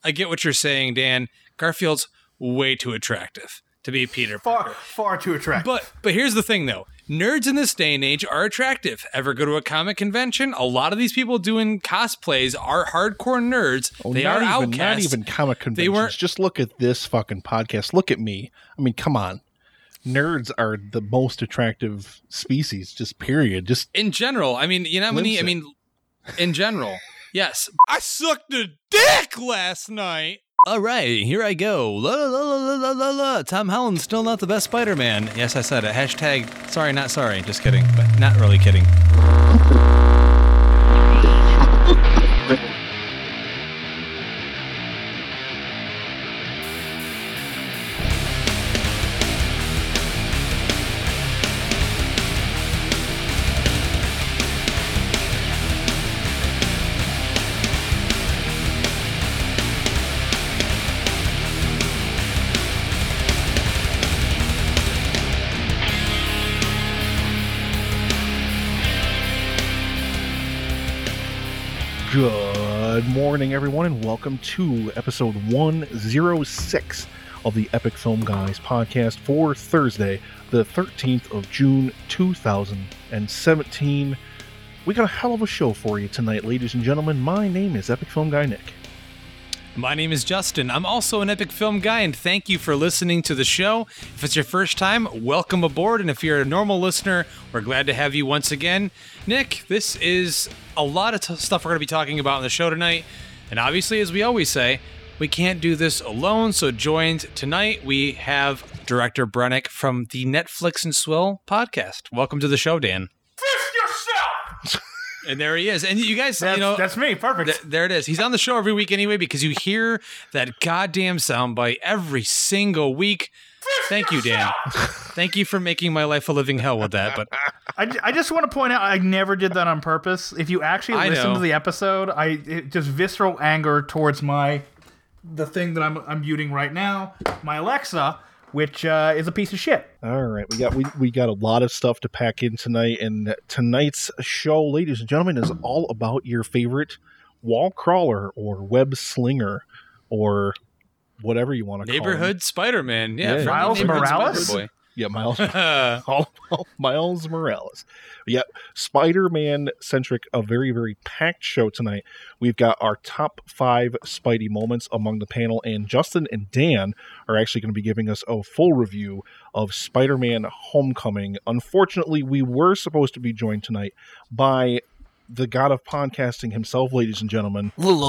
I get what you're saying, Dan. Garfield's way too attractive to be Peter Parker. Far too attractive. But here's the thing, though. Nerds in this day and age are attractive. Ever go to a comic convention? A lot of these people doing cosplays are hardcore nerds. They are outcasts. Not even comic conventions. Just look at this fucking podcast. Look at me. I mean, come on. Nerds are the most attractive species, just period. Just in general. I mean, you know how many? I mean, in general. Yes. I sucked a dick last night. All right, here I go. La, la, la, la, la, la. Tom Holland's still not the best Spider-Man. Yes, I said it. Hashtag sorry, not sorry. Just kidding, but not really kidding. Good morning, everyone, and welcome to episode 106 of the Epic Film Guys podcast for Thursday, the 13th of June, 2017. We got a hell of a show for you tonight, ladies and gentlemen. My name is Epic Film Guy Nick. My name is Justin. I'm also an Epic Film Guy, and thank you for listening to the show. If it's your first time, welcome aboard, and if you're a normal listener, we're glad to have you once again. Nick, this is a lot of stuff we're going to be talking about on the show tonight, and obviously, as we always say, we can't do this alone, so joined tonight, we have director Brennick from the Netflix and Swill podcast. Welcome to the show, Dan. Fist yourself! And there he is. And you guys, that's me. Perfect. There it is. He's on the show every week anyway, because you hear that goddamn soundbite every single week. Thank you, Dan. Thank you for making my life a living hell with that. But I just want to point out, I never did that on purpose. If you actually listen to the episode, it just visceral anger towards the thing that I'm muting right now, my Alexa, which is a piece of shit. All right, we got a lot of stuff to pack in tonight, and tonight's show, ladies and gentlemen, is all about your favorite wall crawler or web slinger or whatever you want to call him. Neighborhood Spider-Man, yeah. Miles Morales? Yeah, Miles Morales. Yeah, Spider-Man-centric, a very, very packed show tonight. We've got our top 5 Spidey moments among the panel, and Justin and Dan are actually going to be giving us a full review of Spider-Man Homecoming. Unfortunately, we were supposed to be joined tonight by the god of podcasting himself, ladies and gentlemen.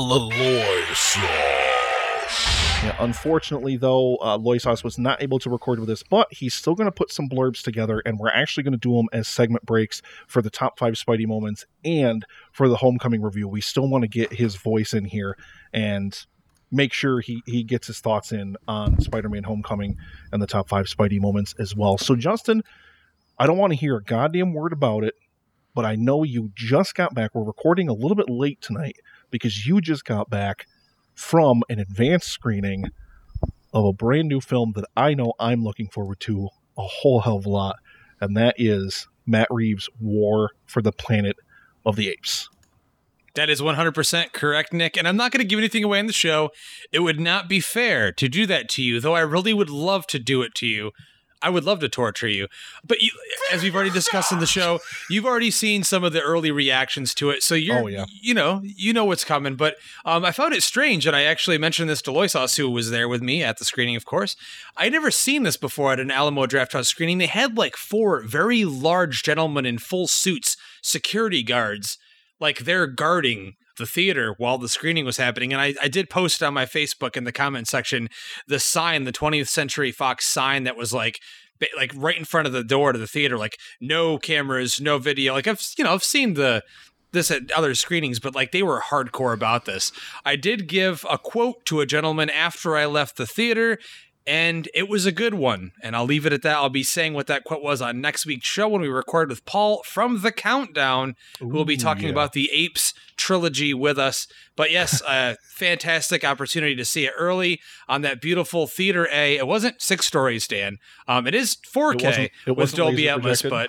Yeah, unfortunately, though, Loisos was not able to record with us, but he's still going to put some blurbs together, and we're actually going to do them as segment breaks for the top 5 Spidey moments and for the Homecoming review. We still want to get his voice in here and make sure he gets his thoughts in on Spider-Man Homecoming and the top 5 Spidey moments as well. So, Justin, I don't want to hear a goddamn word about it, but I know you just got back. We're recording a little bit late tonight because you just got back from an advanced screening of a brand new film that I know I'm looking forward to a whole hell of a lot, and that is Matt Reeves' War for the Planet of the Apes. That is 100% correct, Nick, and I'm not going to give anything away on the show. It would not be fair to do that to you, though I really would love to do it to you. I would love to torture you. But you, as we've already discussed in the show, you've already seen some of the early reactions to it. So you know what's coming. But I found it strange, and I actually mentioned this to Loisos, who was there with me at the screening, of course. I'd never seen this before at an Alamo Drafthouse screening. They had like 4 very large gentlemen in full suits, security guards, like they're guarding the theater while the screening was happening. And I did post on my Facebook in the comment section the sign, the 20th Century Fox sign that was like right in front of the door to the theater, like no cameras, no video. Like I've seen this at other screenings, but like they were hardcore about this. I did give a quote to a gentleman after I left the theater, and it was a good one. And I'll leave it at that. I'll be saying what that quote was on next week's show when we record with Paul from The Countdown, who will be talking about the Apes trilogy with us. But yes, a fantastic opportunity to see it early on that beautiful Theater A. It wasn't 6 stories, Dan. It is 4K with Dolby Atmos, but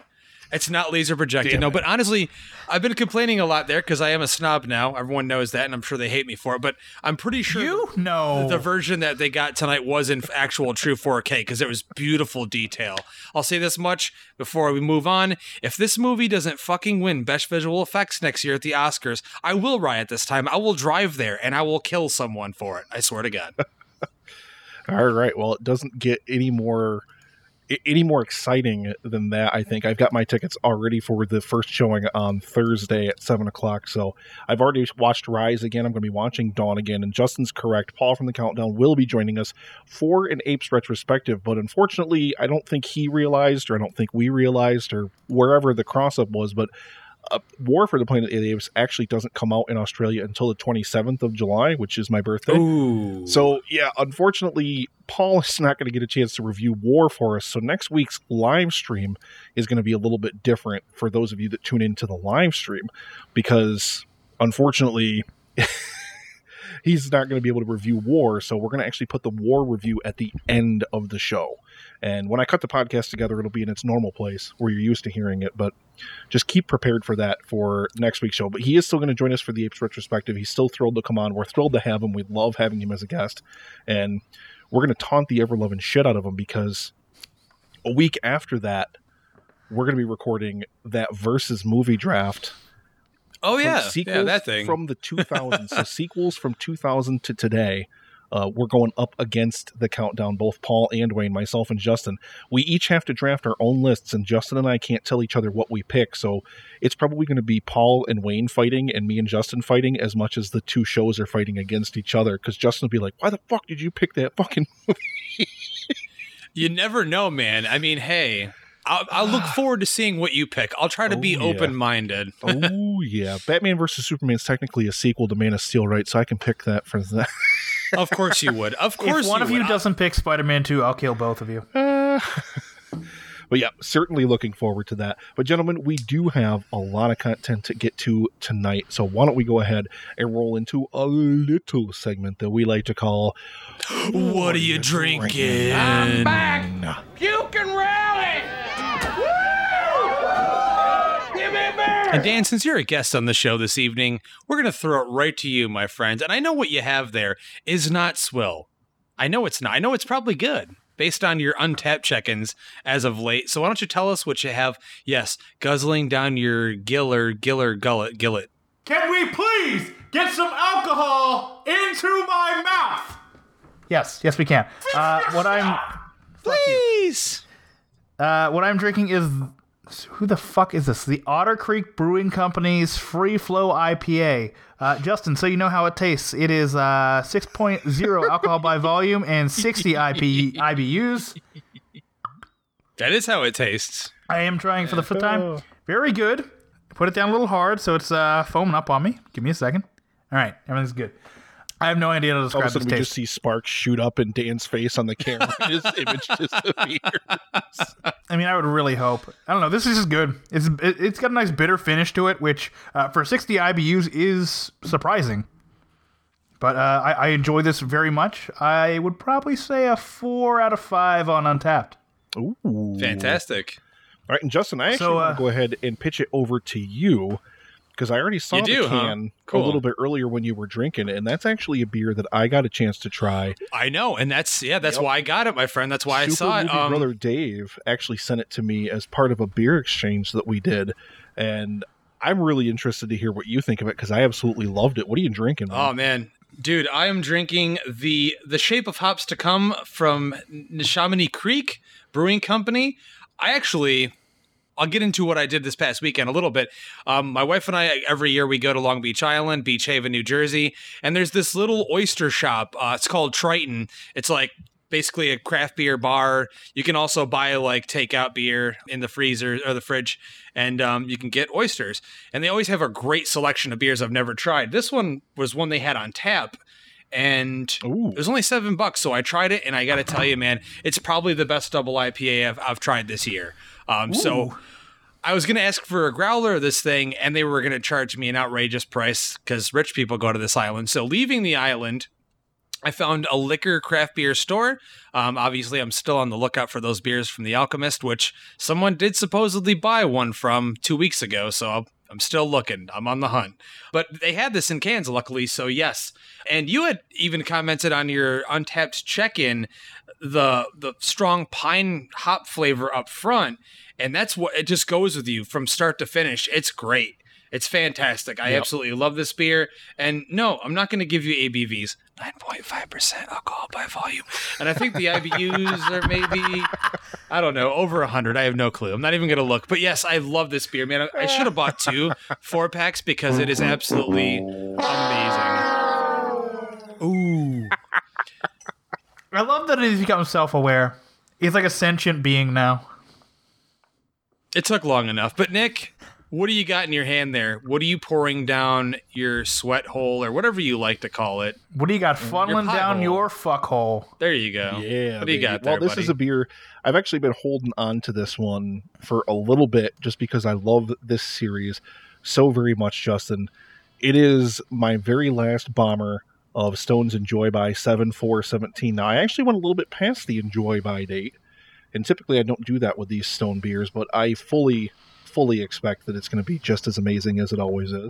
It's not laser projected, no. But honestly, I've been complaining a lot there because I am a snob now. Everyone knows that, and I'm sure they hate me for it. But I'm pretty sure the version that they got tonight was in actual true 4K because it was beautiful detail. I'll say this much before we move on. If this movie doesn't fucking win Best Visual Effects next year at the Oscars, I will riot this time. I will drive there, and I will kill someone for it. I swear to God. All right. Well, it doesn't get any more exciting than that. I think I've got my tickets already for the first showing on Thursday at 7:00. So I've already watched Rise again. I'm going to be watching Dawn again, and Justin's correct. Paul from the Countdown will be joining us for an Apes retrospective, but unfortunately, I don't think he realized, or I don't think we realized, or wherever the cross-up was, but War for the Planet of the Apes actually doesn't come out in Australia until the 27th of July, which is my birthday. Ooh. So, yeah, unfortunately, Paul is not going to get a chance to review War for us. So next week's live stream is going to be a little bit different for those of you that tune into the live stream, because unfortunately, he's not going to be able to review War. So we're going to actually put the War review at the end of the show. And when I cut the podcast together, it'll be in its normal place where you're used to hearing it. But just keep prepared for that for next week's show. But he is still going to join us for the Apes retrospective. He's still thrilled to come on. We're thrilled to have him. We love having him as a guest. And we're going to taunt the ever-loving shit out of him, because a week after that, we're going to be recording that Versus movie draft. Oh, yeah. That thing. From the 2000s. So sequels from 2000 to today. We're going up against the Countdown, both Paul and Wayne, myself and Justin. We each have to draft our own lists, and Justin and I can't tell each other what we pick, so it's probably going to be Paul and Wayne fighting and me and Justin fighting as much as the two shows are fighting against each other, because Justin will be like, why the fuck did you pick that fucking movie? You never know, man. I mean, hey, I'll look forward to seeing what you pick. I'll try to be open-minded. Oh, yeah. Batman vs. Superman is technically a sequel to Man of Steel, right? So I can pick that for that. Of course you would. Of course if one of you doesn't pick Spider-Man 2, I'll kill both of you. But yeah, certainly looking forward to that. But gentlemen, we do have a lot of content to get to tonight. So why don't we go ahead and roll into a little segment that we like to call What Are You Drinking? I'm back! Puke and rally! And Dan, since you're a guest on the show this evening, we're going to throw it right to you, my friend. And I know what you have there is not swill. I know it's not. I know it's probably good based on your Untappd check-ins as of late. So why don't you tell us what you have? Yes, guzzling down your gillet. Can we please get some alcohol into my mouth? Yes, we can. What I'm drinking is... Who the fuck is this? The Otter Creek Brewing Company's Free Flow IPA. Justin, so you know how it tastes. It is 6.0 alcohol by volume and 60 IBUs. That is how it tastes. I am trying for the fifth time. Very good. Put it down a little hard so it's foaming up on me. Give me a second. All right, everything's good. I have no idea how to describe this taste. We just see sparks shoot up in Dan's face on the camera. His image disappears. I mean, I would really hope. I don't know. This is just good. It's got a nice bitter finish to it, which for 60 IBUs is surprising. But I enjoy this very much. I would probably say a 4 out of 5 on Untappd. Ooh. Fantastic. All right, and Justin, I actually want to go ahead and pitch it over to you, because I already saw the can a little bit earlier when you were drinking it, and that's actually a beer that I got a chance to try. I know, and that's why I got it, my friend. That's why I saw it. Brother Dave actually sent it to me as part of a beer exchange that we did, and I'm really interested to hear what you think of it, because I absolutely loved it. What are you drinking, man? Oh, man. Dude, I am drinking the Shape of Hops to Come from Neshaminy Creek Brewing Company. I'll get into what I did this past weekend a little bit. My wife and I, every year we go to Long Beach Island, Beach Haven, New Jersey, and there's this little oyster shop. It's called Triton. It's like basically a craft beer bar. You can also buy like takeout beer in the freezer or the fridge, and you can get oysters. And they always have a great selection of beers I've never tried. This one was one they had on tap. And it was only $7, so I tried it, and I got to tell you, man, it's probably the best double IPA I've tried this year. So I was going to ask for a growler of this thing, and they were going to charge me an outrageous price because rich people go to this island. So leaving the island, I found a liquor craft beer store. Obviously, I'm still on the lookout for those beers from The Alchemist, which someone did supposedly buy one from 2 weeks ago. So I'm still looking. I'm on the hunt. But they had this in cans, luckily. So yes. And you had even commented on your Untapped check-in, the strong pine hop flavor up front. And that's what it just goes with you from start to finish. It's great. It's fantastic. I absolutely love this beer. And no, I'm not going to give you ABVs. 9.5% alcohol by volume. And I think the IBUs are maybe, I don't know, over 100. I have no clue. I'm not even going to look. But yes, I love this beer, man. I should have bought 2 4-packs because it is absolutely amazing. Ooh. I love that he's become self-aware. He's like a sentient being now. It took long enough. But Nick, what do you got in your hand there? What are you pouring down your sweat hole or whatever you like to call it? What do you got funneling down your fuck hole? There you go. Yeah. What do you got there, Well, this is a beer. I've actually been holding on to this one for a little bit just because I love this series so very much, Justin. It is my very last bomber of Stone's Enjoy By 7/4/17. Now, I actually went a little bit past the Enjoy By date, and typically I don't do that with these Stone beers, but I fully expect that it's going to be just as amazing as it always is.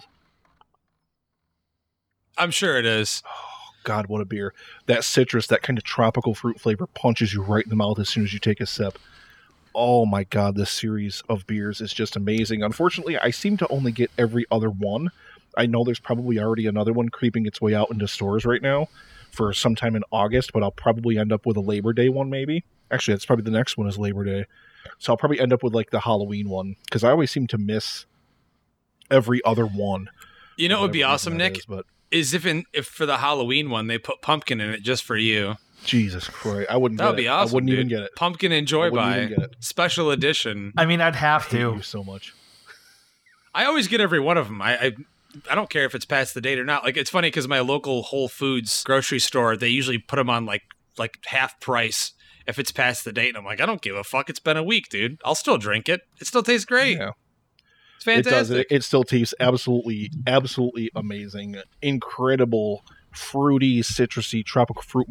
I'm sure it is. Oh, God, what a beer. That citrus, that kind of tropical fruit flavor punches you right in the mouth as soon as you take a sip. Oh my God, this series of beers is just amazing. Unfortunately, I seem to only get every other one. I know there's probably already another one creeping its way out into stores right now for sometime in August, but I'll probably end up with a Labor Day one maybe. Actually, that's probably the next one is Labor Day. So I'll probably end up with like the Halloween one because I always seem to miss every other one. You know what would be awesome, Nick? Is if for the Halloween one they put pumpkin in it just for you. Jesus Christ, I wouldn't. That would be awesome. I wouldn't dude. even get it. Pumpkin Enjoy By special edition. I mean, I'd have to. I hate you so much. I always get every one of them. I don't care if it's past the date or not. Like it's funny because my local Whole Foods grocery store, they usually put them on like half price if it's past the date. And I'm like, I don't give a fuck. It's been a week, dude. I'll still drink it. It still tastes great. Yeah. It's fantastic. It still tastes absolutely amazing. Incredible, fruity, citrusy, tropical fruit.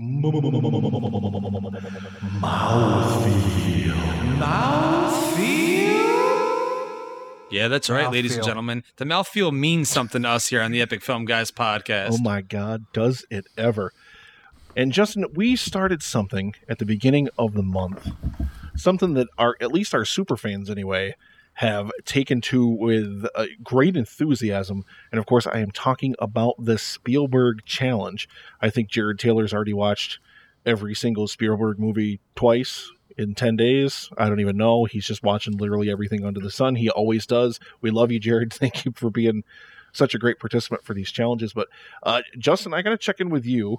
Mouthfeel. Yeah, that's right, ladies and gentlemen. The mouthfeel means something to us here on the Epic Film Guys podcast. Oh my God, does it ever. And Justin, we started something at the beginning of the month, something that at least our super fans anyway, have taken to with great enthusiasm. And of course, I am talking about the Spielberg Challenge. I think Jared Taylor's already watched every single Spielberg movie twice in 10 days. I don't even know. He's just watching literally everything under the sun. He always does. We love you, Jared. Thank you for being such a great participant for these challenges. But Justin, I got to check in with you.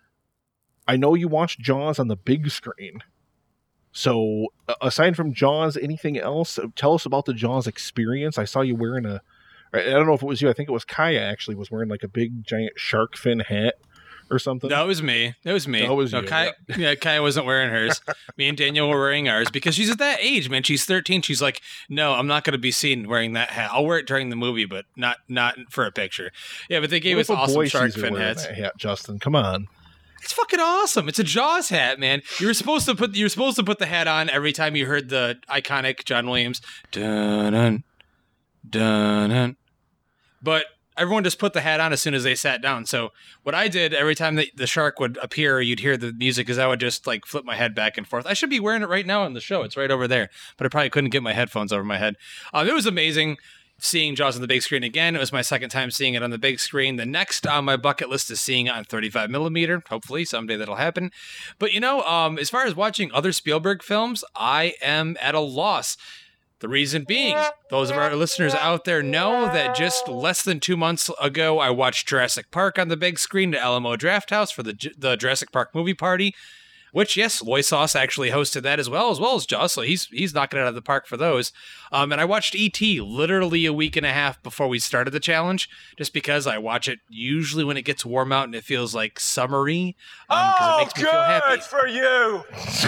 I know you watched Jaws on the big screen. So aside from Jaws, anything else? Tell us about the Jaws experience. I saw you wearing I don't know if it was you. I think it was Kaya actually was wearing like a big giant shark fin hat or something. No, it was me. No, Kaya, yeah, Kaya wasn't wearing hers. Me and Daniel were wearing ours because she's at that age, man. She's 13. She's like, no, I'm not going to be seen wearing that hat. I'll wear it during the movie, but not for a picture. Yeah, but they gave us awesome shark fin hats. That hat, Justin, come on. It's fucking awesome. It's a Jaws hat, man. You were supposed to put the hat on every time you heard the iconic John Williams dun dun dun dun. But everyone just put the hat on as soon as they sat down. So what I did every time the shark would appear, you'd hear the music, is I would just like flip my head back and forth. I should be wearing it right now on the show. It's right over there, but I probably couldn't get my headphones over my head. It was amazing seeing Jaws on the big screen again. It was my second time seeing it on the big screen. The next on my bucket list is seeing it on 35 millimeter. Hopefully someday that'll happen. But as far as watching other Spielberg films, I am at a loss. The reason being, those of our listeners out there know that just less than 2 months ago, I watched Jurassic Park on the big screen at Alamo Drafthouse for the Jurassic Park movie party. Which, yes, Loy Sauce actually hosted that as well as Jaws, so he's knocking it out of the park for those. And I watched E.T. literally a week and a half before we started the challenge, just because I watch it usually when it gets warm out and it feels like summery, because it makes me feel happy. Good for you!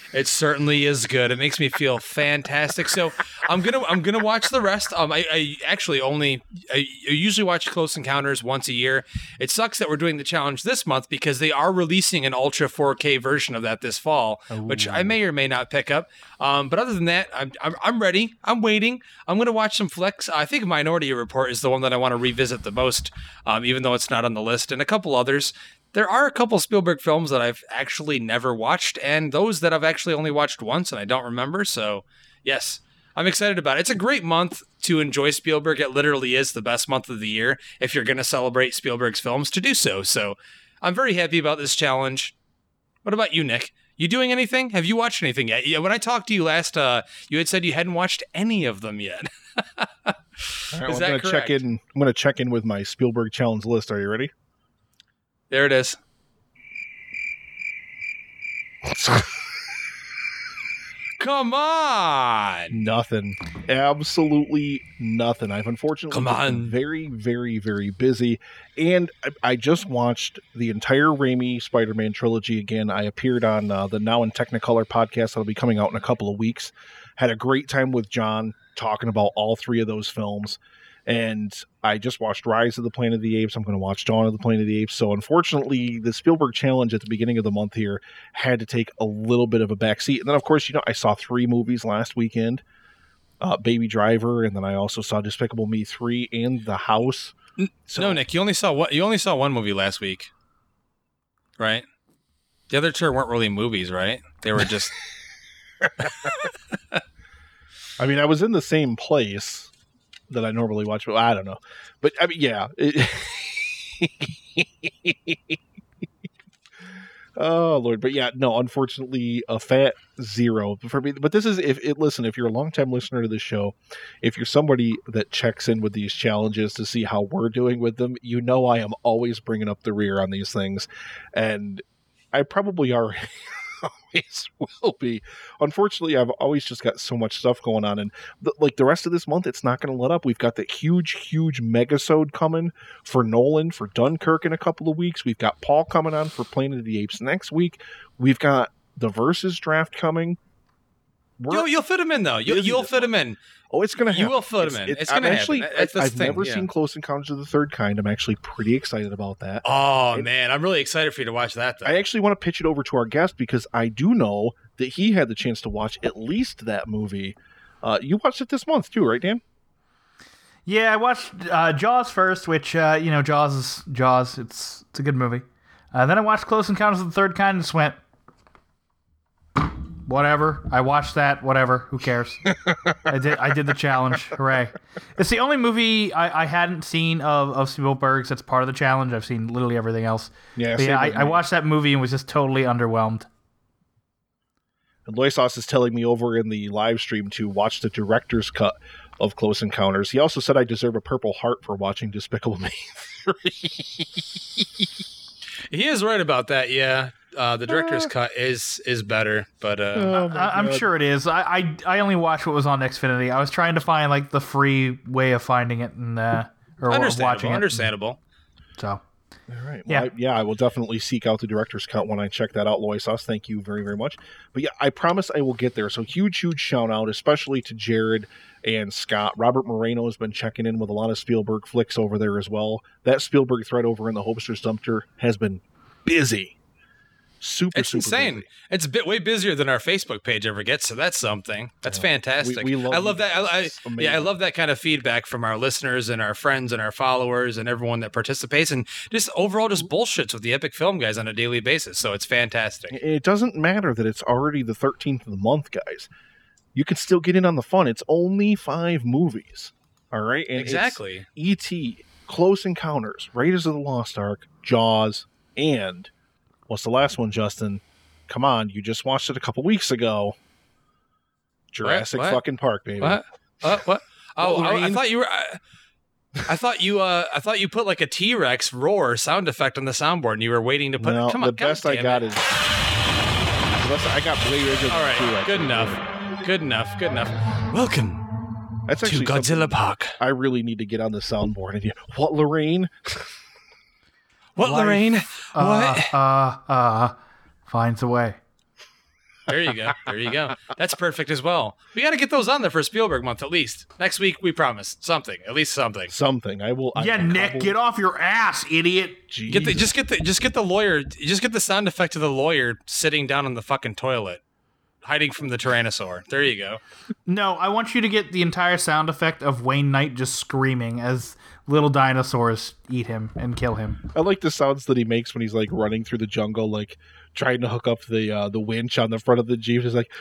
It certainly is good. It makes me feel fantastic. So I'm gonna watch the rest. I usually watch Close Encounters once a year. It sucks that we're doing the challenge this month because they are releasing an Ultra 4K version of that this fall, which I may or may not pick up. But other than that, I'm ready. I'm waiting. I'm gonna watch some flicks. I think Minority Report is the one that I want to revisit the most, even though it's not on the list, and a couple others. There are a couple Spielberg films that I've actually never watched, and those that I've actually only watched once and I don't remember. So, yes, I'm excited about it. It's a great month to enjoy Spielberg. It literally is the best month of the year if you're going to celebrate Spielberg's films to do so. So, I'm very happy about this challenge. What about you, Nick? You doing anything? Have you watched anything yet? Yeah, when I talked to you last, you had said you hadn't watched any of them yet. Is that correct? I'm going to check in with my Spielberg challenge list. Are you ready? There it is. Come on! Nothing. Absolutely nothing. I've unfortunately been very, very, very busy. And I just watched the entire Raimi Spider-Man trilogy again. I appeared on the Now in Technicolor podcast that'll be coming out in a couple of weeks. Had a great time with John talking about all three of those films. And I just watched Rise of the Planet of the Apes. I'm going to watch Dawn of the Planet of the Apes. So unfortunately, the Spielberg challenge at the beginning of the month here had to take a little bit of a backseat. And then, of course, I saw 3 movies last weekend. Baby Driver, and then I also saw Despicable Me 3 and The House. So, no, Nick, you only saw one movie last week, right? The other 2 weren't really movies, right? They were just... I mean, I was in the same place that I normally watch, but I don't know. But I mean, yeah. Oh Lord, but yeah, no. Unfortunately, a fat 0 for me. But this is if you're a longtime listener to the show, if you're somebody that checks in with these challenges to see how we're doing with them, I am always bringing up the rear on these things, and I probably always will be. Unfortunately, I've always just got so much stuff going on, and the rest of this month, it's not going to let up. We've got that huge megasode coming for Nolan for Dunkirk in a couple of weeks. We've got Paul coming on for Planet of the Apes next week. We've got the Versus draft coming. You'll fit him in though. You'll fit him in. Oh, it's going to happen. You will fit him in. It's going to happen. I've never seen Close Encounters of the Third Kind. I'm actually pretty excited about that. Oh, man. I'm really excited for you to watch that, though. I actually want to pitch it over to our guest because I do know that he had the chance to watch at least that movie. You watched it this month, too, right, Dan? Yeah, I watched Jaws first, which, Jaws is Jaws. It's a good movie. Then I watched Close Encounters of the Third Kind and just went... Whatever. I watched that. Whatever. Who cares? I did the challenge. Hooray. It's the only movie I hadn't seen of Spielberg's that's part of the challenge. I've seen literally everything else. I watched that movie and was just totally underwhelmed. And Loisos is telling me over in the live stream to watch the director's cut of Close Encounters. He also said I deserve a Purple Heart for watching Despicable Me 3. He is right about that, yeah. The director's cut is better, but I'm sure it is. I only watched what was on Xfinity. I was trying to find the free way of finding it and or watching it. Understandable. So, all right. Well, I will definitely seek out the director's cut when I check that out, Loisos. Thank you very, very much. But yeah, I promise I will get there. So huge shout out, especially to Jared and Scott. Robert Moreno has been checking in with a lot of Spielberg flicks over there as well. That Spielberg thread over in the Hopesters Dumpster has been busy. It's insane. Busy. It's way busier than our Facebook page ever gets, so that's something. That's fantastic. We love I love that. I love that kind of feedback from our listeners and our friends and our followers and everyone that participates and just overall just bullshits with the Epic Film guys on a daily basis. So it's fantastic. It doesn't matter that it's already the 13th of the month, guys. You can still get in on the fun. It's only 5 movies. All right? And exactly. E.T., Close Encounters, Raiders of the Lost Ark, Jaws, and... what's the last one, Justin? Come on, you just watched it a couple weeks ago. Jurassic fucking Park, baby. What? Oh, I thought you were. I thought you put like a T-Rex roar sound effect on the soundboard, and you were waiting to put. No, come on, the best I got is. I got way bigger. All right, T-Rex. Good enough. Welcome. That's actually to Godzilla Park. I really need to get on the soundboard and what, Lorraine? What, Lorraine? What? Finds a way. There you go. There you go. That's perfect as well. We got to get those on there for Spielberg month at least. Next week, we promise something. At least something. Something. I will. Nick, get off your ass, idiot. Just get the lawyer. Just get the sound effect of the lawyer sitting down on the fucking toilet, hiding from the Tyrannosaur. There you go. No, I want you to get the entire sound effect of Wayne Knight just screaming as little dinosaurs eat him and kill him. I like the sounds that he makes when he's like running through the jungle, like trying to hook up the winch on the front of the Jeep. He's like,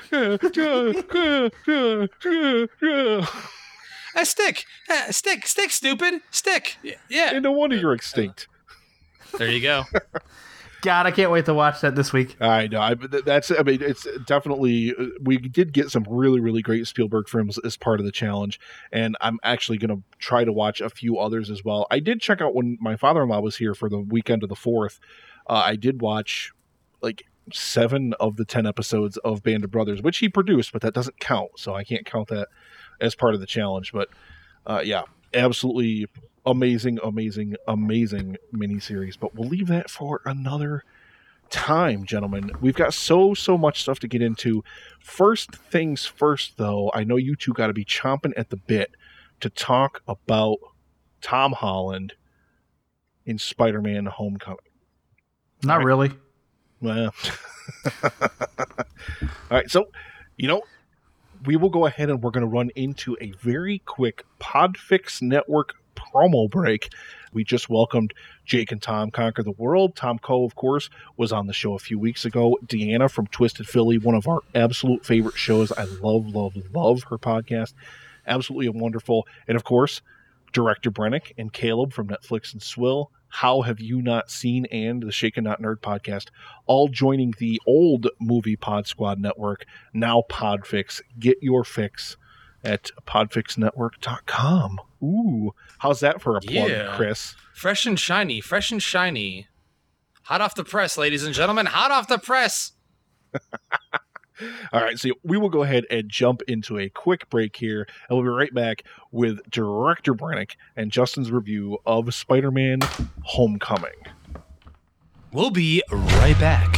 stick, stupid, stick. Yeah. And no wonder you're extinct. There you go. God, I can't wait to watch that this week. I know. It's definitely, we did get some really, really great Spielberg films as part of the challenge, and I'm actually going to try to watch a few others as well. I did check out when my father-in-law was here for the weekend of the 4th. I did watch like 7 of the 10 episodes of Band of Brothers, which he produced, but that doesn't count, so I can't count that as part of the challenge. But yeah, absolutely amazing miniseries, but we'll leave that for another time, gentlemen. We've got so much stuff to get into. First things first, though, I know you two got to be chomping at the bit to talk about Tom Holland in Spider-Man Homecoming. Not really. Well, all right, so we will go ahead and we're going to run into a very quick Podfix Network promo break. We just welcomed Jake and Tom Conquer the World. Tom Coe, of course, was on the show a few weeks ago. Deanna from Twisted Philly, one of our absolute favorite shows. I love her podcast. Absolutely wonderful. And of course, Director Brennick and Caleb from Netflix and Swill. How Have You Not Seen and the Shaken Not Nerd podcast, all joining the old Movie Pod Squad network, now Podfix. Get your fix at podfixnetwork.com. Ooh, how's that for a plug, Chris? Fresh and shiny. Hot off the press, ladies and gentlemen. Hot off the press. All right, so we will go ahead and jump into a quick break here, and we'll be right back with Director Brennick and Justin's review of Spider-Man Homecoming. We'll be right back.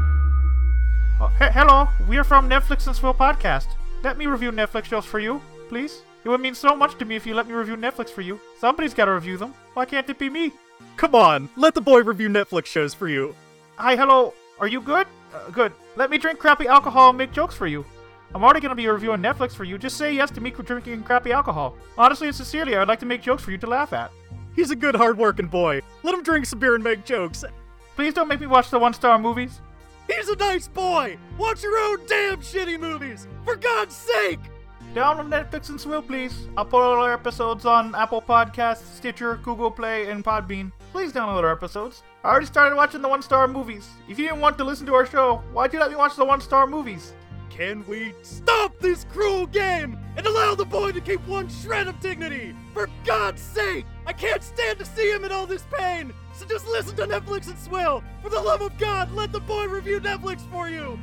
Hello, we are from Netflix and Swill Podcast. Let me review Netflix shows for you, please. It would mean so much to me if you let me review Netflix for you. Somebody's got to review them. Why can't it be me? Come on, let the boy review Netflix shows for you. Hi, hello. Are you good? Good. Let me drink crappy alcohol and make jokes for you. I'm already going to be reviewing Netflix for you. Just say yes to me drinking crappy alcohol. Honestly and sincerely, I would like to make jokes for you to laugh at. He's a good, hard-working boy. Let him drink some beer and make jokes. Please don't make me watch the one-star movies. He's a nice boy. Watch your own damn shitty movies. For God's sake. Download Netflix and Swill, please. I'll put all our episodes on Apple Podcasts, Stitcher, Google Play, and Podbean. Please download our episodes. I already started watching the one-star movies. If you didn't want to listen to our show, why'd you let me watch the one-star movies? Can we stop this cruel game and allow the boy to keep one shred of dignity? For God's sake! I can't stand to see him in all this pain! So just listen to Netflix and Swill! For the love of God, let the boy review Netflix for you!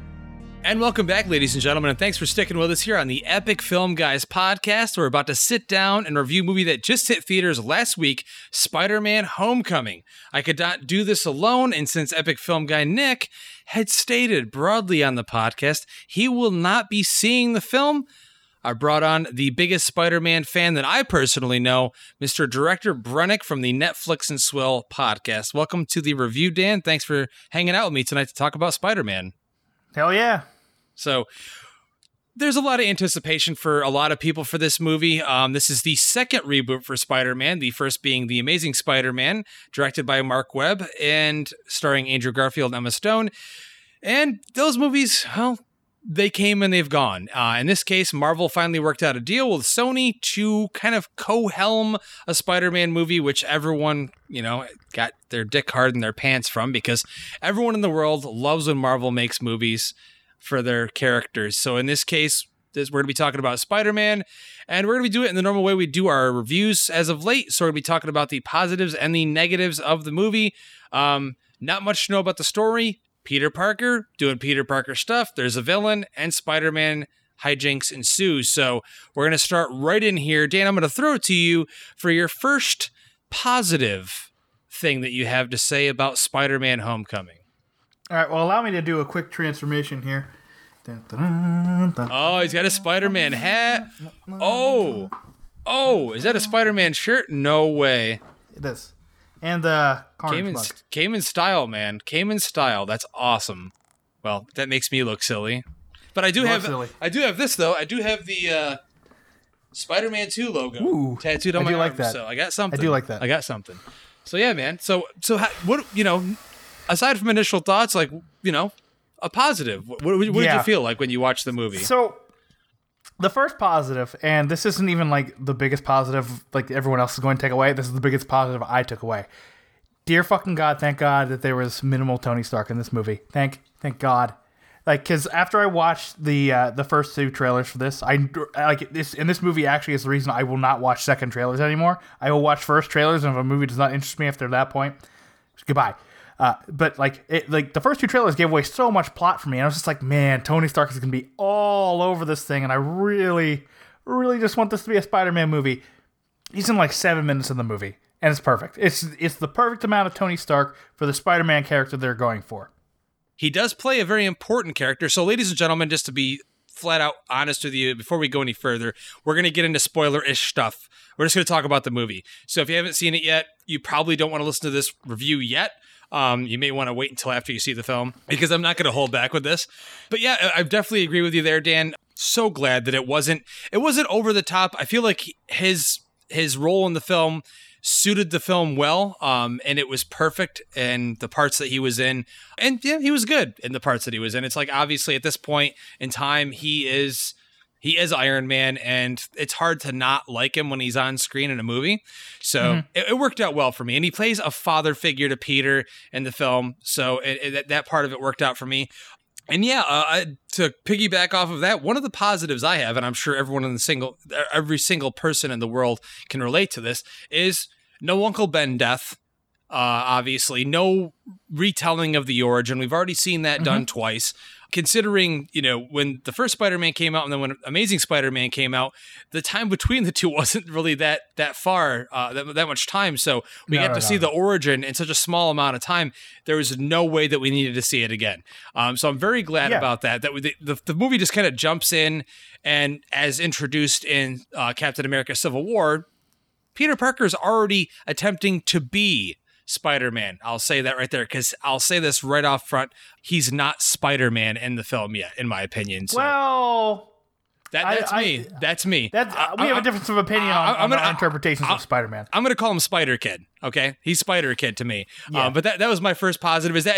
And welcome back, ladies and gentlemen, and thanks for sticking with us here on the Epic Film Guys podcast. We're about to sit down and review a movie that just hit theaters last week, Spider-Man Homecoming. I could not do this alone, and since Epic Film Guy Nick had stated broadly on the podcast he will not be seeing the film, I brought on the biggest Spider-Man fan that I personally know, Mr. Director Brennick from the Netflix and Swill podcast. Welcome to the review, Dan. Thanks for hanging out with me tonight to talk about Spider-Man. Hell yeah. So there's a lot of anticipation for a lot of people for this movie. This is the second reboot for Spider-Man, the first being The Amazing Spider-Man, directed by Mark Webb and starring Andrew Garfield and Emma Stone. And those movies, well, they came and they've gone. In this case, Marvel finally worked out a deal with Sony to kind of co-helm a Spider-Man movie, which everyone, got their dick hard in their pants from, because everyone in the world loves when Marvel makes movies for their characters. So in this case, we're going to be talking about Spider-Man, and we're going to be doing it in the normal way we do our reviews as of late. So we're going to be talking about the positives and the negatives of the movie. Not much to know about the story. Peter Parker doing Peter Parker stuff. There's a villain, and Spider-Man hijinks ensue. So we're going to start right in here. Dan, I'm going to throw it to you for your first positive thing that you have to say about Spider-Man Homecoming. All right, well, allow me to do a quick transformation here. Oh, he's got a Spider-Man hat. Oh, is that a Spider-Man shirt? No way. It is. And came in style, man. Came in style. That's awesome. Well, that makes me look silly. But I do have this though. I do have the Spider-Man 2 logo tattooed on my arm. Like that. So I got something. I do like that. I got something. So yeah, man. So what, aside from initial thoughts, like, a positive. What did you feel like when you watched the movie? So the first positive, and this isn't even like the biggest positive like everyone else is going to take away. This is the biggest positive I took away. Dear fucking God, thank God that there was minimal Tony Stark in this movie. Thank God. Like, because after I watched the first 2 trailers for this, I like this. And this movie actually is the reason I will not watch second trailers anymore. I will watch first trailers, and if a movie does not interest me after that point, goodbye. But the first 2 trailers gave away so much plot for me, and I was just like, man, Tony Stark is gonna be all over this thing, and I really, really just want this to be a Spider-Man movie. He's in like 7 minutes of the movie, and it's perfect. It's the perfect amount of Tony Stark for the Spider-Man character they're going for. He does play a very important character. So, ladies and gentlemen, just to be flat out honest with you, before we go any further, we're going to get into spoiler-ish stuff. We're just going to talk about the movie. So if you haven't seen it yet, you probably don't want to listen to this review yet. You may want to wait until after you see the film, because I'm not going to hold back with this. But yeah, I definitely agree with you there, Dan. So glad that it wasn't over the top. I feel like his role in the film suited the film well, and it was perfect in the parts that he was in. And yeah, he was good in the parts that he was in. It's like, obviously at this point in time, he is Iron Man, and it's hard to not like him when he's on screen in a movie. So it worked out well for me. And he plays a father figure to Peter in the film. So that part of it worked out for me. And yeah, to piggyback off of that, one of the positives I have, and I'm sure every single person in the world can relate to this, is no Uncle Ben death. Obviously, no retelling of the origin. We've already seen that done twice. Considering, when the first Spider-Man came out and then when Amazing Spider-Man came out, the time between the two wasn't really that far, that much time. So we got to see the origin in such a small amount of time. There was no way that we needed to see it again. So I'm very glad about that. The movie just kind of jumps in, and as introduced in Captain America: Civil War, Peter Parker's already attempting to be Spider-Man. I'll say that right there, because I'll say this right off front. He's not Spider-Man in the film yet, in my opinion. So well, that's me. That's me. We have a difference of opinion on our interpretations of Spider-Man. I'm going to call him Spider-Kid. Okay, he's Spider-Kid to me. Yeah. But that was my first positive, is that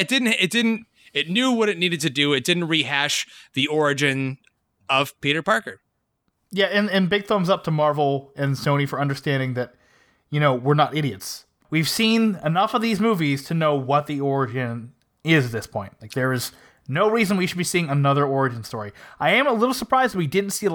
it knew what it needed to do. It didn't rehash the origin of Peter Parker. Yeah, and big thumbs up to Marvel and Sony for understanding that, we're not idiots. We've seen enough of these movies to know what the origin is at this point. Like, there is no reason we should be seeing another origin story. I am a little surprised we didn't see,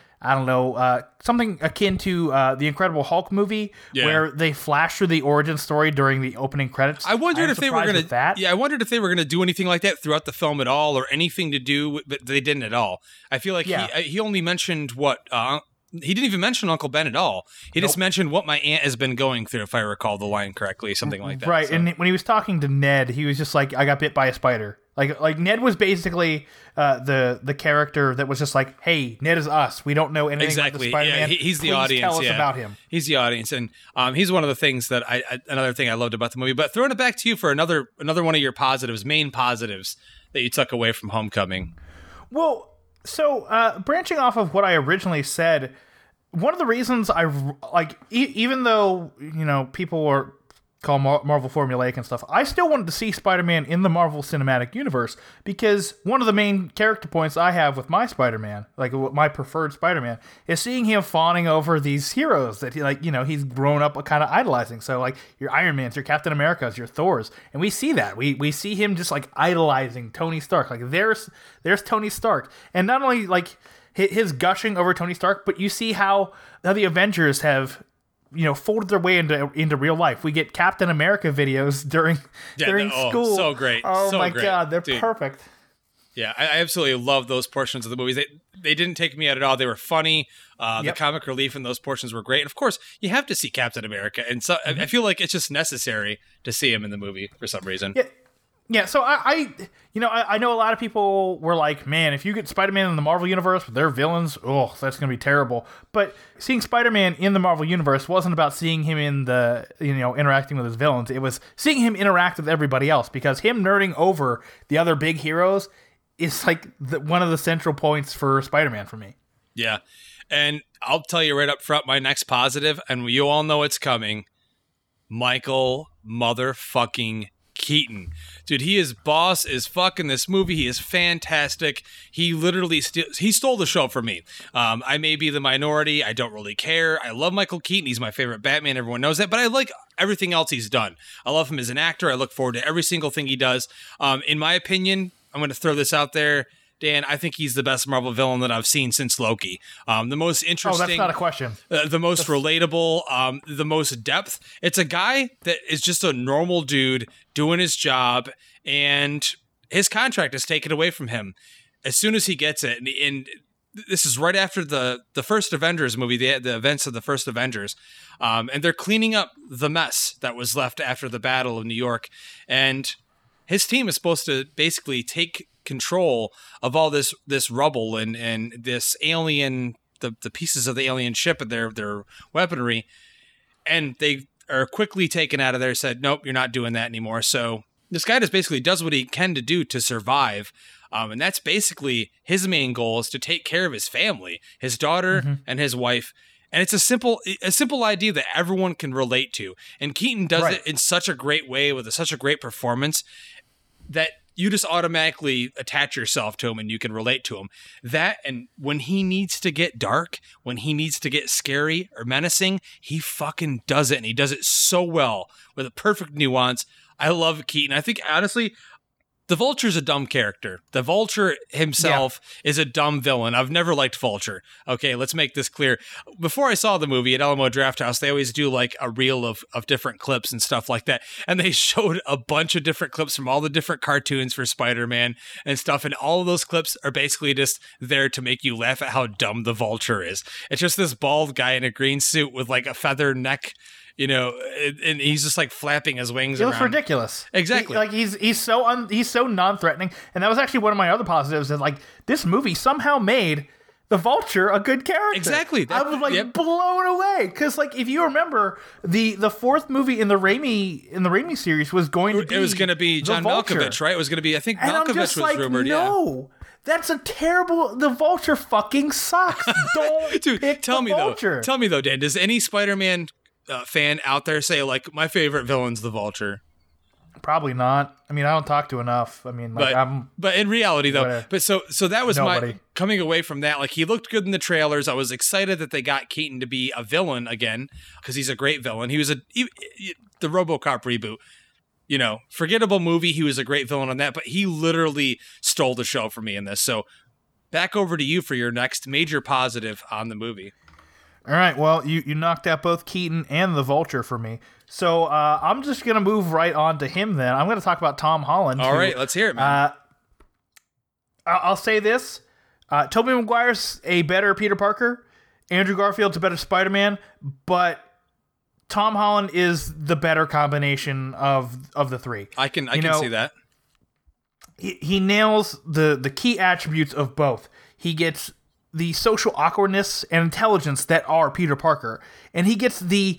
something akin to the Incredible Hulk movie, where they flash through the origin story during the opening credits. I wondered if they were going to. Yeah, I wondered if they were going to do anything like that throughout the film at all, or anything to do, but they didn't at all. I feel like he only mentioned what. He didn't even mention Uncle Ben at all. He just mentioned what my aunt has been going through, if I recall the line correctly, something like that. Right, so. And when he was talking to Ned, he was just like, I got bit by a spider. Like Ned was basically the character that was just like, hey, Ned is us. We don't know anything about the Spider-Man. Yeah, he's the audience. Tell us about him. He's the audience, and he's one of the things that another thing I loved about the movie. But throwing it back to you for another one of your main positives that you took away from Homecoming. Well, so, branching off of what I originally said, one of the reasons even though, people call Marvel formulaic and stuff, I still wanted to see Spider-Man in the Marvel Cinematic Universe, because one of the main character points I have with my Spider-Man, my preferred Spider-Man, is seeing him fawning over these heroes that he's grown up kind of idolizing. So your Iron Mans, your Captain Americas, your Thors, and we see that. We see him just idolizing Tony Stark. There's Tony Stark, and not only his gushing over Tony Stark, but you see how the Avengers have folded their way into real life. We get Captain America videos during school. So great. Oh so my great. God, they're perfect. Yeah, I absolutely love those portions of the movies. They didn't take me out at all. They were funny. The comic relief in those portions were great. And of course, you have to see Captain America. And so I feel like it's just necessary to see him in the movie for some reason. Yeah. Yeah, so I know a lot of people were like, man, if you get Spider-Man in the Marvel Universe with their villains, oh, that's going to be terrible. But seeing Spider-Man in the Marvel Universe wasn't about seeing him in the, interacting with his villains. It was seeing him interact with everybody else, because him nerding over the other big heroes is like one of the central points for Spider-Man for me. Yeah, and I'll tell you right up front, my next positive, and you all know it's coming, Michael motherfucking Keaton. Dude, he is boss as fuck in this movie. He is fantastic. He literally he stole the show for me. I may be the minority. I don't really care. I love Michael Keaton. He's my favorite Batman. Everyone knows that. But I like everything else he's done. I love him as an actor. I look forward to every single thing he does. In my opinion, I'm going to throw this out there, Dan, I think he's the best Marvel villain that I've seen since Loki. The most interesting. Oh, that's not a question. The most relatable, the most depth. It's a guy that is just a normal dude doing his job, and his contract is taken away from him as soon as he gets it. And this is right after the first Avengers movie, the events of the first Avengers. And they're cleaning up the mess that was left after the Battle of New York. And his team is supposed to basically take control of all this rubble and this alien, the pieces of the alien ship and their weaponry, and they are quickly taken out of there. Said, nope, you're not doing that anymore. So this guy just basically does what he can to do to survive, and that's basically his main goal, is to take care of his family, his daughter and his wife. And it's a simple idea that everyone can relate to, and Keaton does it in such a great way with such a great performance that you just automatically attach yourself to him and you can relate to him. That, and when he needs to get dark, when he needs to get scary or menacing, he fucking does it. And he does it so well with a perfect nuance. I love Keaton. I think, honestly, the Vulture's a dumb character. The Vulture himself is a dumb villain. I've never liked Vulture. Okay, let's make this clear. Before I saw the movie at Alamo Drafthouse, they always do like a reel of different clips and stuff like that. And they showed a bunch of different clips from all the different cartoons for Spider-Man and stuff. And all of those clips are basically just there to make you laugh at how dumb the Vulture is. It's just this bald guy in a green suit with like a feather neck, and he's just like flapping his wings around. It was ridiculous. Exactly. He's so non-threatening, and that was actually one of my other positives. Is like this movie somehow made the Vulture a good character. Exactly. I was blown away, because like if you remember, the fourth movie in the Raimi series was going to be John Malkovich, right? It was going to be, I think Malkovich was rumored. No. That's a terrible. The Vulture fucking sucks. Don't pick the Vulture. Tell me though, Dan. Does any Spider-Man fan out there say like my favorite villain's the Vulture? Probably not. I mean, I don't talk to enough. I mean, like, but in reality though, whatever. but so that was my coming away from that. Like, he looked good in the trailers. I was excited that they got Keaton to be a villain again, because he's a great villain. He was the RoboCop reboot. Forgettable movie. He was a great villain on that, but he literally stole the show for me in this. So back over to you for your next major positive on the movie. All right, well, you knocked out both Keaton and the Vulture for me. So I'm just going to move right on to him then. I'm going to talk about Tom Holland. All right, let's hear it, man. I'll say this. Tobey Maguire's a better Peter Parker. Andrew Garfield's a better Spider-Man. But Tom Holland is the better combination of the three. I can see that. He nails the key attributes of both. He gets the social awkwardness and intelligence that are Peter Parker, and he gets the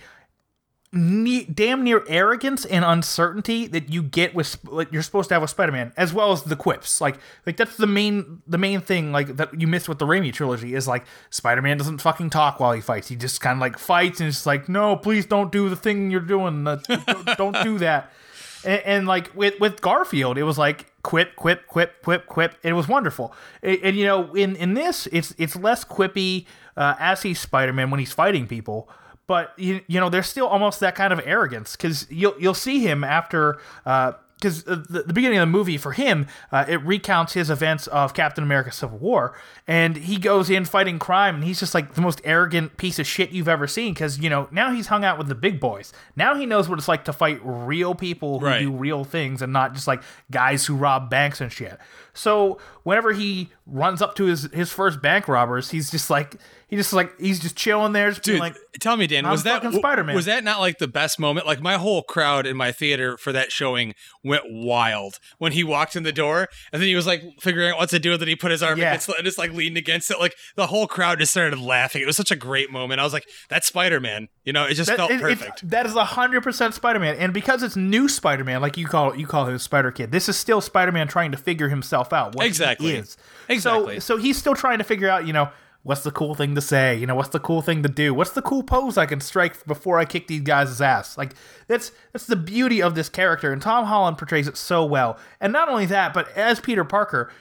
damn near arrogance and uncertainty that you get with you're supposed to have with Spider-Man, as well as the quips. Like that's the main thing like that you miss with the Raimi trilogy is like Spider-Man doesn't fucking talk while he fights. He just kind of like fights and it's like, no, please don't do the thing you're doing. Don't do that. And like with Garfield, it was like quip, quip, quip, quip, quip. It was wonderful. And in this, it's less quippy as he's Spider-Man when he's fighting people. But there's still almost that kind of arrogance, because you'll see him after. Because the beginning of the movie for him, it recounts his events of Captain America: Civil War, and he goes in fighting crime, and he's just like the most arrogant piece of shit you've ever seen. Because now he's hung out with the big boys. Now he knows what it's like to fight real people who do real things, and not just like guys who rob banks and shit. So whenever he runs up to his first bank robbers, he's just like he's just chilling there, just dude. being like, tell me, Dan, was that Spider-Man? Was that not like the best moment? Like my whole crowd in my theater for that showing went wild when he walked in the door, and then he was like figuring out what to do. And then he put his arm against it and just like leaned against it. Like the whole crowd just started laughing. It was such a great moment. I was like, that's Spider-Man. You know, it just felt perfect. That is 100% Spider-Man, and because it's new Spider-Man, like you call him Spider Kid. This is still Spider-Man trying to figure himself out. What he is. Exactly. So he's still trying to figure out, you know, what's the cool thing to say? You know, what's the cool thing to do? What's the cool pose I can strike before I kick these guys' ass? Like, that's the beauty of this character, and Tom Holland portrays it so well. And not only that, but as Peter Parker,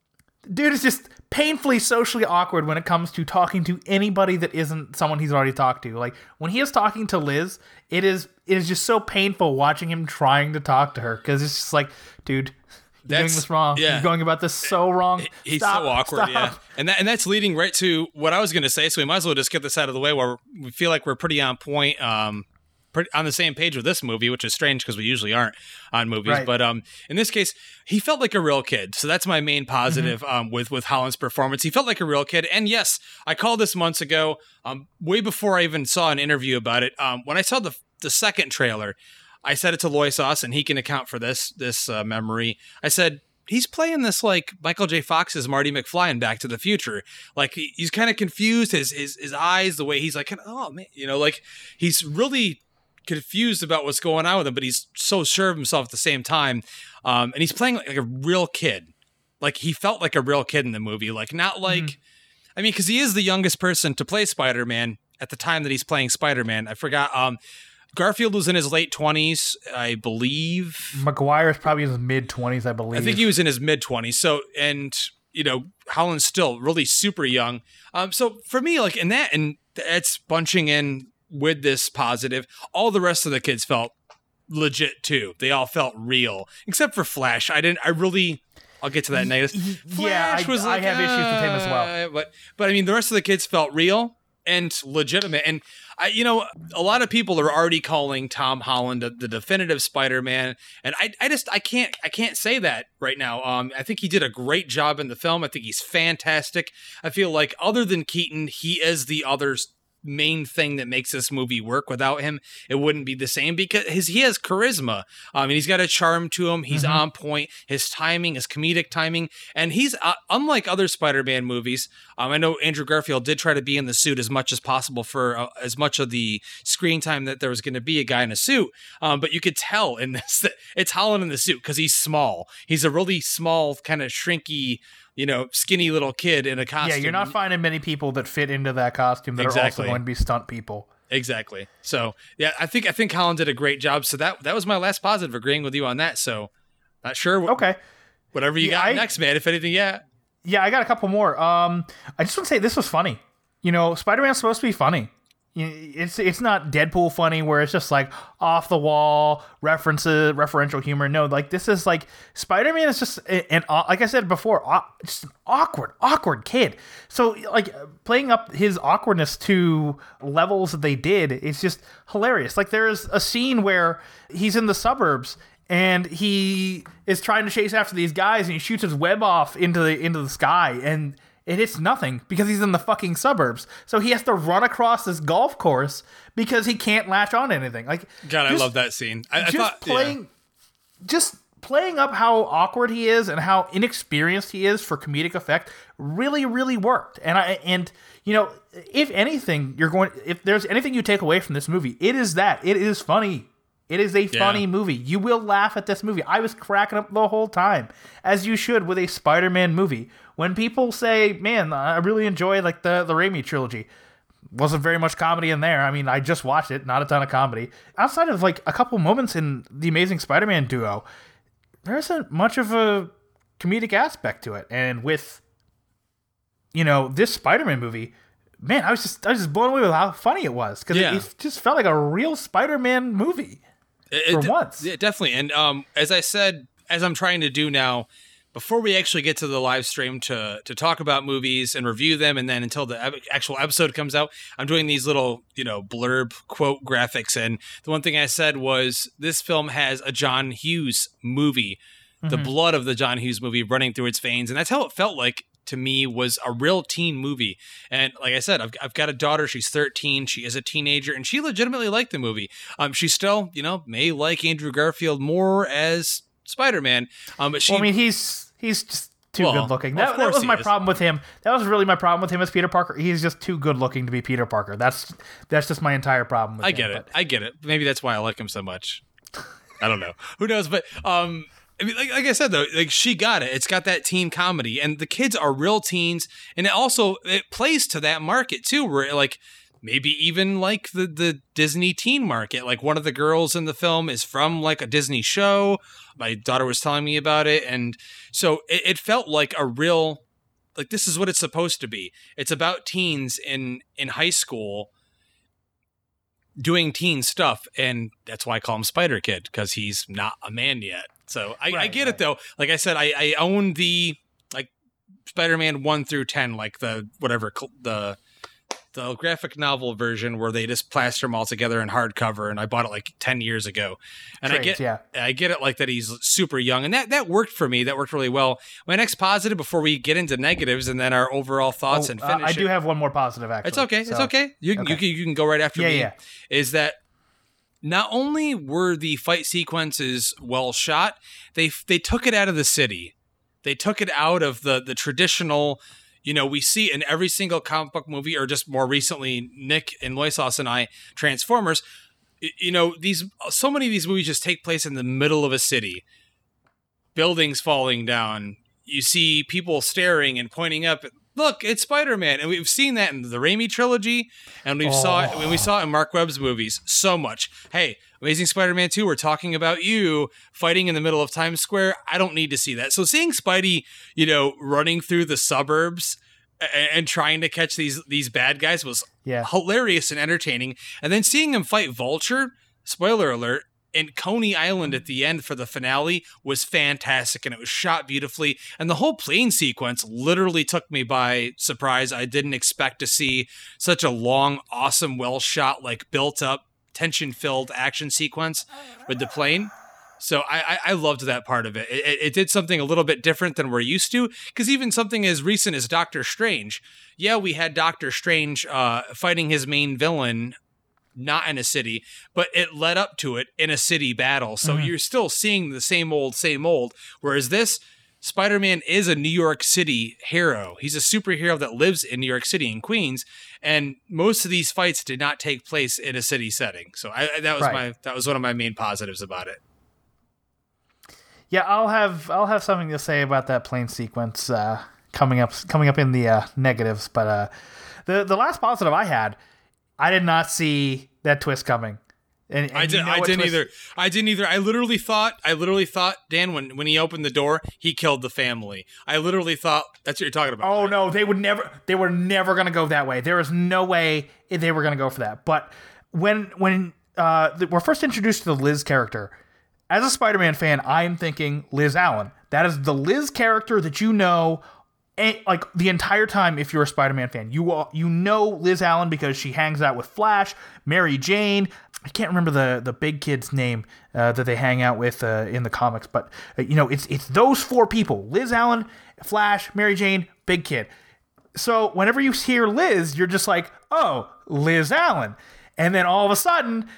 dude is just painfully socially awkward when it comes to talking to anybody that isn't someone he's already talked to. Like, when he is talking to Liz, it is just so painful watching him trying to talk to her, because it's just like, dude, you're doing this wrong. Yeah. You're going about this so wrong. He's Stop, so awkward, stop. yeah. And that's leading right to what I was going to say, so we might as well just get this out of the way where we feel like we're pretty on point, on the same page with this movie, which is strange because we usually aren't on movies. Right. But in this case, he felt like a real kid. So that's my main positive with Holland's performance. He felt like a real kid. And yes, I called this months ago, way before I even saw an interview about it. When I saw the second trailer, I said it to Loisos, and he can account for this memory. I said, he's playing this like Michael J. Fox's Marty McFly in Back to the Future. Like he's kind of confused, his eyes, the way he's like, oh man, you know, like he's really confused about what's going on with him, but he's so sure of himself at the same time. And he's playing like a real kid. Like he felt like a real kid in the movie, like not like, I mean, because he is the youngest person to play Spider-Man at the time that he's playing Spider-Man. I forgot. Garfield was in his late 20s, I believe. Maguire's probably in his mid-20s, I believe. I think he was in his mid-20s. So, and, you know, Holland's still really super young. So for me, like in that, and it's bunching in with this positive, all the rest of the kids felt legit too. They all felt real, except for Flash. I'll get to that next. Flash was like, I have issues with him as well. But I mean, the rest of the kids felt real and legitimate. And a lot of people are already calling Tom Holland the definitive Spider-Man, and I can't say that right now. I think he did a great job in the film. I think he's fantastic. I feel like other than Keaton, he is the other's main thing that makes this movie work. Without him, it wouldn't be the same, because he has charisma. And he's got a charm to him. He's on point. His timing, his comedic timing, and he's unlike other Spider-Man movies. I know Andrew Garfield did try to be in the suit as much as possible for as much of the screen time that there was going to be a guy in a suit. But you could tell in this that it's Holland in the suit because he's small. He's a really small, kind of shrinky, skinny little kid in a costume. Yeah, you're not finding many people that fit into that costume that are also going to be stunt people. Exactly. So, yeah, I think Holland did a great job. So that was my last positive, agreeing with you on that. So, not sure. Okay. Whatever you got next, man. If anything, yeah. Yeah, I got a couple more. I just want to say this was funny. Spider-Man's supposed to be funny. It's not Deadpool funny where it's just like off the wall references, referential humor. No, like this is like Spider-Man is just like I said before, just an awkward kid. So like playing up his awkwardness to levels that they did, it's just hilarious. Like there's a scene where he's in the suburbs and he is trying to chase after these guys and he shoots his web off into the sky and it hits nothing because he's in the fucking suburbs. So he has to run across this golf course because he can't latch on to anything. Like, God, I love that scene. Just playing up how awkward he is and how inexperienced he is for comedic effect really, really worked. And if anything, if there's anything you take away from this movie, it is that it is funny. It is a funny movie. You will laugh at this movie. I was cracking up the whole time, as you should with a Spider-Man movie. When people say, man, I really enjoy like the Raimi trilogy, wasn't very much comedy in there. I mean, I just watched it, not a ton of comedy. Outside of like a couple moments in the Amazing Spider-Man duo, there isn't much of a comedic aspect to it. And with, this Spider-Man movie, man, I was just blown away with how funny it was. Because it just felt like a real Spider-Man movie. Once. Yeah, definitely. And as I said, as I'm trying to do now, before we actually get to the live stream to talk about movies and review them, and then until the actual episode comes out, I'm doing these little, blurb quote graphics. And the one thing I said was this film has a John Hughes movie, the blood of the John Hughes movie running through its veins. And that's how it felt like to me was a real teen movie. And like I said, I've got a daughter. She's 13. She is a teenager, and she legitimately liked the movie. She still, may like Andrew Garfield more as Spider-Man. But she, well, I mean, he's just too good looking. That was my problem with him. That was really my problem with him as Peter Parker. He's just too good looking to be Peter Parker. That's just my entire problem with him. I get it. Maybe that's why I like him so much. I don't know. Who knows? But I mean, like I said though, like she got it. It's got that teen comedy, and the kids are real teens, and it plays to that market too, where like maybe even like the Disney teen market. Like one of the girls in the film is from like a Disney show. My daughter was telling me about it, and so it felt like a real, like this is what it's supposed to be. It's about teens in high school doing teen stuff, and that's why I call him Spider Kid, because he's not a man yet. So I get it though. Like I said, I own the like Spider-Man 1 through 10, like the whatever the graphic novel version where they just plaster them all together in hardcover, and I bought it like 10 years ago. And I get it like that he's super young, and that worked for me. That worked really well. My next positive before we get into negatives and then our overall thoughts and finish. I do have one more positive actually. It's okay. So. It's okay. You can go right after me. Yeah. Is that not only were the fight sequences well shot, they took it out of the city. They took it out of the traditional, we see in every single comic book movie, or just more recently, Nick and Loisos and I, Transformers. So many of these movies just take place in the middle of a city. Buildings falling down. You see people staring and pointing up. Look, it's Spider-Man, and we've seen that in the Raimi trilogy, and we saw it in Mark Webb's movies so much. Hey, Amazing Spider-Man 2, we're talking about you fighting in the middle of Times Square. I don't need to see that. So seeing Spidey, running through the suburbs and trying to catch these bad guys was hilarious and entertaining. And then seeing him fight Vulture, spoiler alert, in Coney Island at the end for the finale was fantastic, and it was shot beautifully. And the whole plane sequence literally took me by surprise. I didn't expect to see such a long, awesome, well-shot, like built-up, tension-filled action sequence with the plane. So I loved that part of it. It did something a little bit different than we're used to, because even something as recent as Doctor Strange. Yeah, we had Doctor Strange fighting his main villain not in a city, but it led up to it in a city battle. So you're still seeing the same old, whereas this Spider-Man is a New York City hero. He's a superhero that lives in New York City in Queens, and most of these fights did not take place in a city setting. So that was one of my main positives about it. Yeah, I'll have something to say about that plane sequence coming up in the negatives, but the last positive I had, I did not see that twist coming. And I didn't either. I literally thought, Dan, when he opened the door, he killed the family. I literally thought that's what you're talking about. Oh, right? No, they were never going to go that way. There was no way they were going to go for that. But when we're first introduced to the Liz character, as a Spider-Man fan, I'm thinking Liz Allen. That is the Liz character that like the entire time. If you're a Spider-Man fan, you know Liz Allen because she hangs out with Flash, Mary Jane. I can't remember the big kid's name that they hang out with in the comics, but it's those four people: Liz Allen, Flash, Mary Jane, Big Kid. So whenever you hear Liz, you're just like, oh, Liz Allen, and then all of a sudden,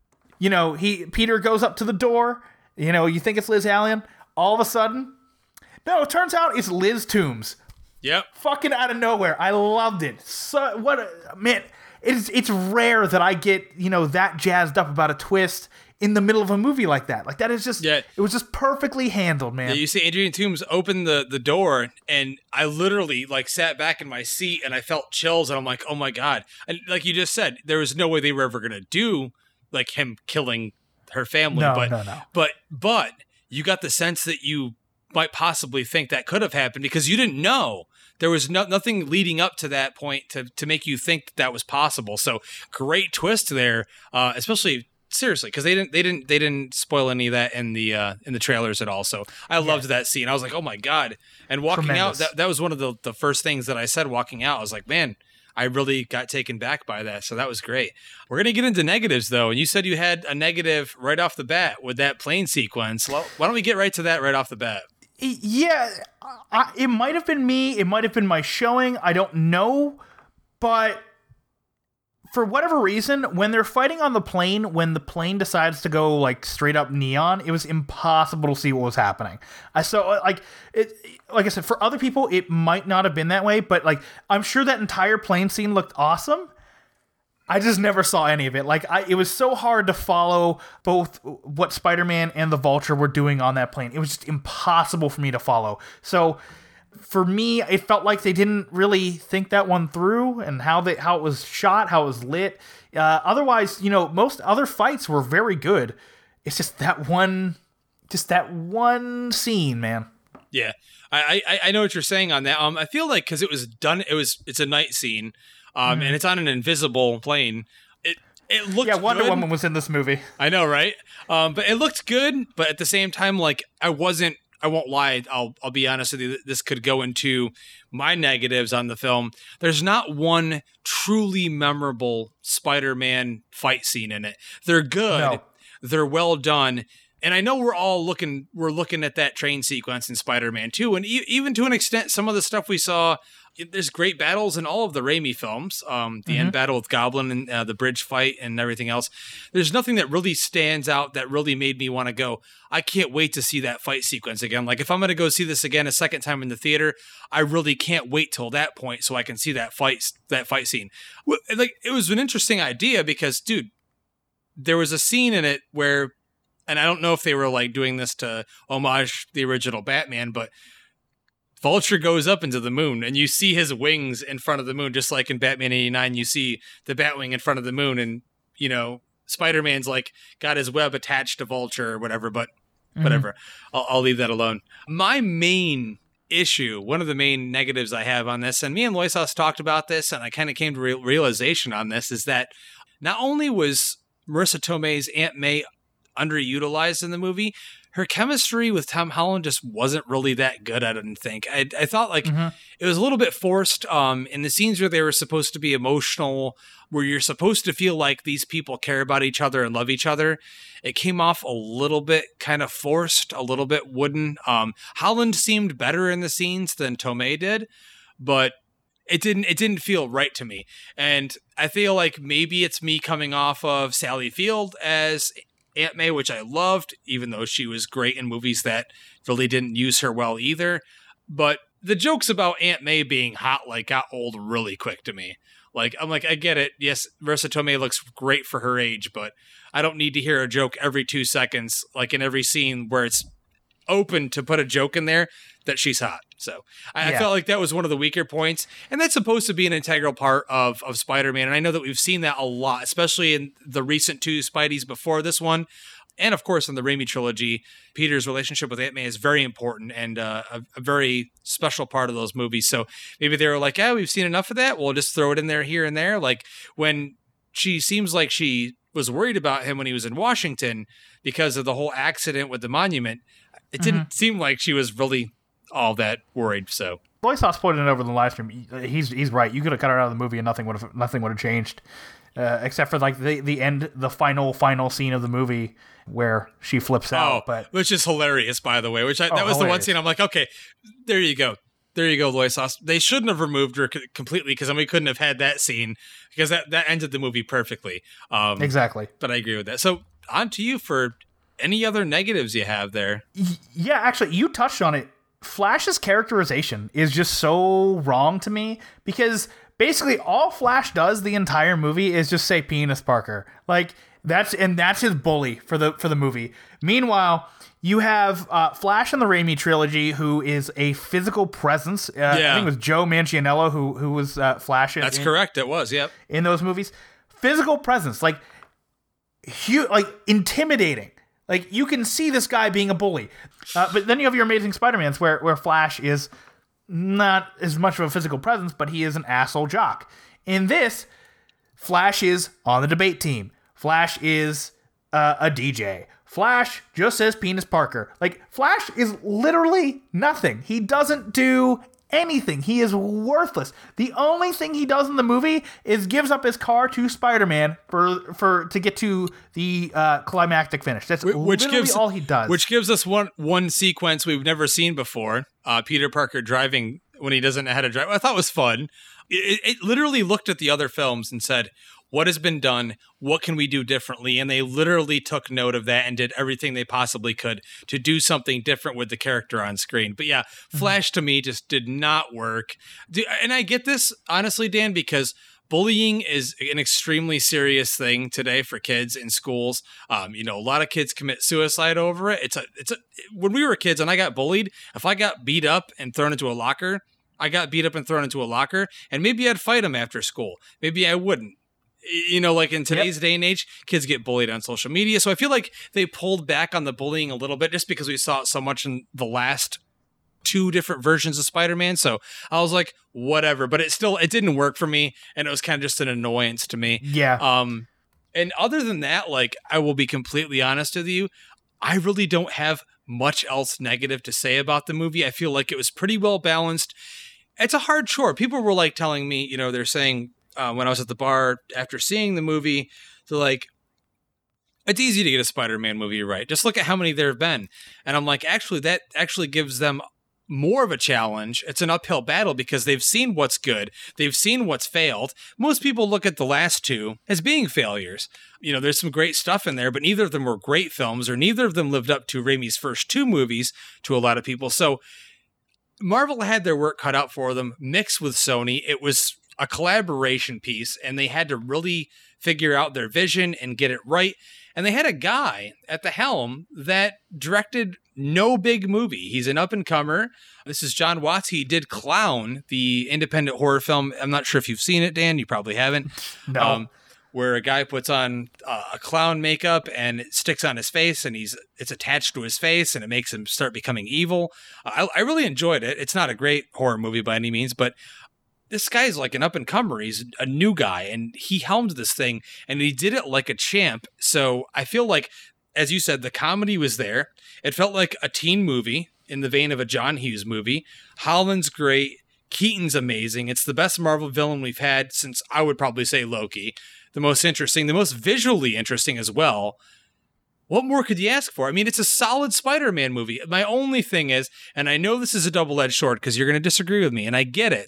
Peter goes up to the door. You think it's Liz Allen. All of a sudden, no, it turns out it's Liz Toombs. Yep. Fucking out of nowhere. I loved it. So man, it's rare that I get, that jazzed up about a twist in the middle of a movie like that. Like that is just it was just perfectly handled, man. Yeah, you see Adrian Toombs open the door, and I literally sat back in my seat and I felt chills, and I'm like, oh my God. And like you just said, there was no way they were ever gonna do him killing her family. No. But you got the sense that you might possibly think that could have happened because you didn't know. There was nothing leading up to that point to make you think that was possible. So great twist there, especially seriously, because they didn't spoil any of that in the trailers at all. So I loved that scene. I was like, oh my God! And walking out, that was one of the first things that I said walking out. I was like, man, I really got taken back by that. So that was great. We're gonna get into negatives though, and you said you had a negative right off the bat with that plane sequence. Well, why don't we get right to that right off the bat? Yeah, it might have been me. It might have been my showing. I don't know. But for whatever reason, when they're fighting on the plane, when the plane decides to go like straight up neon, it was impossible to see what was happening. Like I said, for other people, it might not have been that way, but like I'm sure that entire plane scene looked awesome. I just never saw any of it. Like it was so hard to follow both what Spider-Man and the Vulture were doing on that plane. It was just impossible for me to follow. So for me, it felt like they didn't really think that one through, and how it was shot, how it was lit. Otherwise, most other fights were very good. It's just that one scene, man. Yeah, I know what you're saying on that. I feel like because it's a night scene, and it's on an invisible plane. It looked good. Wonder Woman was in this movie. I know, right? But it looked good. But at the same time, like I won't lie. I'll be honest with you. This could go into my negatives on the film. There's not one truly memorable Spider-Man fight scene in it. They're good. No. They're well done. And I know we're looking at that train sequence in Spider-Man 2. And even to an extent, some of the stuff we saw, there's great battles in all of the Raimi films. The end battle with Goblin and the bridge fight and everything else. There's nothing that really stands out that really made me want to go, I can't wait to see that fight sequence again. Like if I'm going to go see this again a second time in the theater, I really can't wait till that point so I can see that fight scene. Like it was an interesting idea because, dude, there was a scene in it where, and I don't know if they were like doing this to homage the original Batman, but Vulture goes up into the moon and you see his wings in front of the moon, just like in Batman 89, you see the Batwing in front of the moon, and Spider-Man's like got his web attached to Vulture or whatever, but whatever. I'll leave that alone. My main issue, one of the main negatives I have on this, and me and Loisos talked about this, and I kind of came to realization on this, is that not only was Marissa Tomei's Aunt May underutilized in the movie, her chemistry with Tom Holland just wasn't really that good. I didn't think. I thought like it was a little bit forced in the scenes where they were supposed to be emotional, where you're supposed to feel like these people care about each other and love each other. It came off a little bit kind of forced, a little bit wooden. Holland seemed better in the scenes than Tomei did, but it didn't feel right to me. And I feel like maybe it's me coming off of Sally Field as Aunt May, which I loved, even though she was great in movies that really didn't use her well either. But the jokes about Aunt May being hot got old really quick to me. I'm like, I get it. Yes, Marissa Tomei looks great for her age, but I don't need to hear a joke every 2 seconds, like in every scene where it's open to put a joke in there that she's hot. So I felt like that was one of the weaker points, and that's supposed to be an integral part of Spider-Man. And I know that we've seen that a lot, especially in the recent 2 Spideys before this one. And of course, in the Raimi trilogy, Peter's relationship with Aunt May is very important and a very special part of those movies. So maybe they were like, we've seen enough of that. We'll just throw it in there here and there. Like when she seems like she was worried about him when he was in Washington because of the whole accident with the monument. It didn't seem like she was really all that worried. So Loisos pointed it over in the live stream. He's right. You could have cut her out of the movie and nothing would have changed, except for like the end, the final scene of the movie where she flips out. But which is hilarious, by the way. That was hilarious. The one scene I'm like, okay, there you go, Loisos. They shouldn't have removed her completely because then we couldn't have had that scene because that ended the movie perfectly. Exactly. But I agree with that. So on to you for any other negatives you have there. Yeah, actually, you touched on it. Flash's characterization is just so wrong to me because basically all Flash does the entire movie is just say Penis Parker. Like that's his bully for the movie. Meanwhile, you have Flash in the Raimi trilogy, who is a physical presence. I think it was Joe Manganiello who was Flash. That's correct. It was. Yep. In those movies, physical presence, like intimidating. Like, you can see this guy being a bully. But then you have your Amazing Spider-Mans where Flash is not as much of a physical presence, but he is an asshole jock. In this, Flash is on the debate team. Flash is a DJ. Flash just says Penis Parker. Like, Flash is literally nothing. He doesn't do anything. He is worthless. The only thing he does in the movie is gives up his car to Spider-Man to get to the climactic finish. That's literally all he does. Which gives us one sequence we've never seen before. Peter Parker driving when he doesn't know how to drive. I thought was fun. It literally looked at the other films and said, what has been done? What can we do differently? And they literally took note of that and did everything they possibly could to do something different with the character on screen. But yeah, Flash to me just did not work. And I get this, honestly, Dan, because bullying is an extremely serious thing today for kids in schools. A lot of kids commit suicide over it. When we were kids and I got bullied, if I got beat up and thrown into a locker, and maybe I'd fight them after school. Maybe I wouldn't. Like in today's day and age, kids get bullied on social media. So I feel like they pulled back on the bullying a little bit just because we saw it so much in the last 2 different versions of Spider-Man. So I was like, whatever. But it didn't work for me. And it was kind of just an annoyance to me. Yeah. And other than that, like, I will be completely honest with you, I really don't have much else negative to say about the movie. I feel like it was pretty well balanced. It's a hard chore. People were like telling me, they're saying, when I was at the bar after seeing the movie, they're like, it's easy to get a Spider-Man movie right. Just look at how many there have been. And I'm like, actually, that actually gives them more of a challenge. It's an uphill battle because they've seen what's good. They've seen what's failed. Most people look at the last 2 as being failures. There's some great stuff in there, but neither of them were great films, or neither of them lived up to Raimi's first 2 movies to a lot of people. So Marvel had their work cut out for them, mixed with Sony. It was a collaboration piece, and they had to really figure out their vision and get it right. And they had a guy at the helm that directed no big movie. He's an up-and-comer. This is John Watts. He did Clown, the independent horror film. I'm not sure if you've seen it, Dan. You probably haven't. No. Where a guy puts on a clown makeup and it sticks on his face, and it's attached to his face, and it makes him start becoming evil. I really enjoyed it. It's not a great horror movie by any means, but this guy's like an up-and-comer. He's a new guy, and he helmed this thing, and he did it like a champ. So I feel like, as you said, the comedy was there. It felt like a teen movie in the vein of a John Hughes movie. Holland's great. Keaton's amazing. It's the best Marvel villain we've had since, I would probably say, Loki. The most interesting, the most visually interesting as well. What more could you ask for? I mean, it's a solid Spider-Man movie. My only thing is, and I know this is a double-edged sword because you're going to disagree with me, and I get it.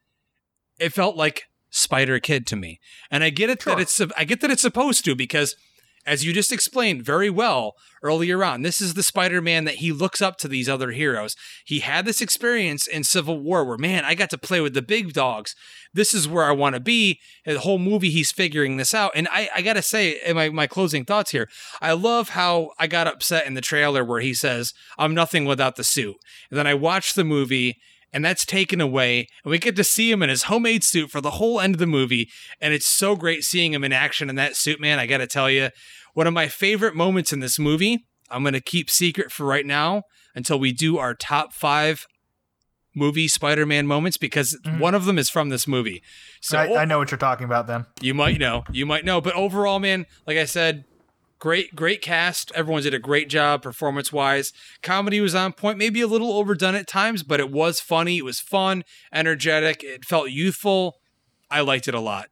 It felt like Spider-Kid to me. And I get it that it's supposed to, because as you just explained very well earlier on, this is the Spider-Man that he looks up to these other heroes. He had this experience in Civil War where, man, I got to play with the big dogs. This is where I want to be. And the whole movie, he's figuring this out. And I got to say, in my closing thoughts here, I love how I got upset in the trailer where he says, I'm nothing without the suit. And then I watched the movie, and that's taken away, and we get to see him in his homemade suit for the whole end of the movie, and it's so great seeing him in action in that suit, man. I gotta tell you, one of my favorite moments in this movie, I'm gonna keep secret for right now until we do our top 5 movie Spider-Man moments, because one of them is from this movie. So I know what you're talking about then. You might know, but overall, man, like I said, Great cast. Everyone did a great job performance-wise. Comedy was on point, maybe a little overdone at times, but it was funny. It was fun, energetic. It felt youthful. I liked it a lot.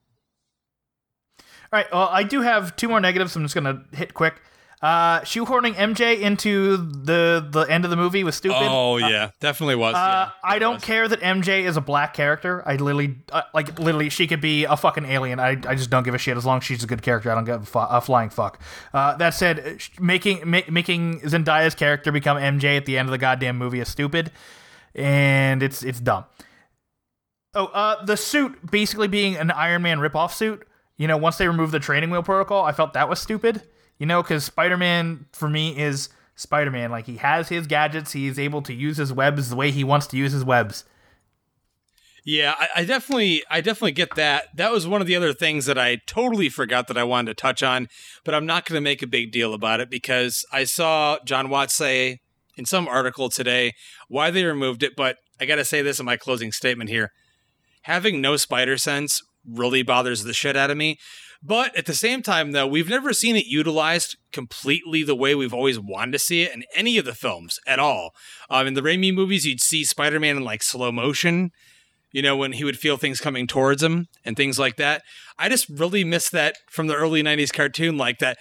All right, well, I do have 2 more negatives I'm just going to hit quick. Shoehorning MJ into the end of the movie was stupid. Oh, yeah. Definitely was. I don't care that MJ is a black character. I literally, she could be a fucking alien. I just don't give a shit as long as she's a good character. I don't give a flying fuck. That said, making Zendaya's character become MJ at the end of the goddamn movie is stupid, and it's dumb. Oh, the suit basically being an Iron Man ripoff suit. Once they removed the training wheel protocol, I felt that was stupid. Because Spider-Man, for me, is Spider-Man. Like, he has his gadgets. He's able to use his webs the way he wants to use his webs. Yeah, I definitely get that. That was one of the other things that I totally forgot that I wanted to touch on, but I'm not going to make a big deal about it because I saw John Watts say in some article today why they removed it, but I got to say this in my closing statement here. Having no spider sense really bothers the shit out of me. But at the same time, though, we've never seen it utilized completely the way we've always wanted to see it in any of the films at all. In the Raimi movies, you'd see Spider-Man in like slow motion, you know, when he would feel things coming towards him and things like that. I just really miss that from the early 90s cartoon, like that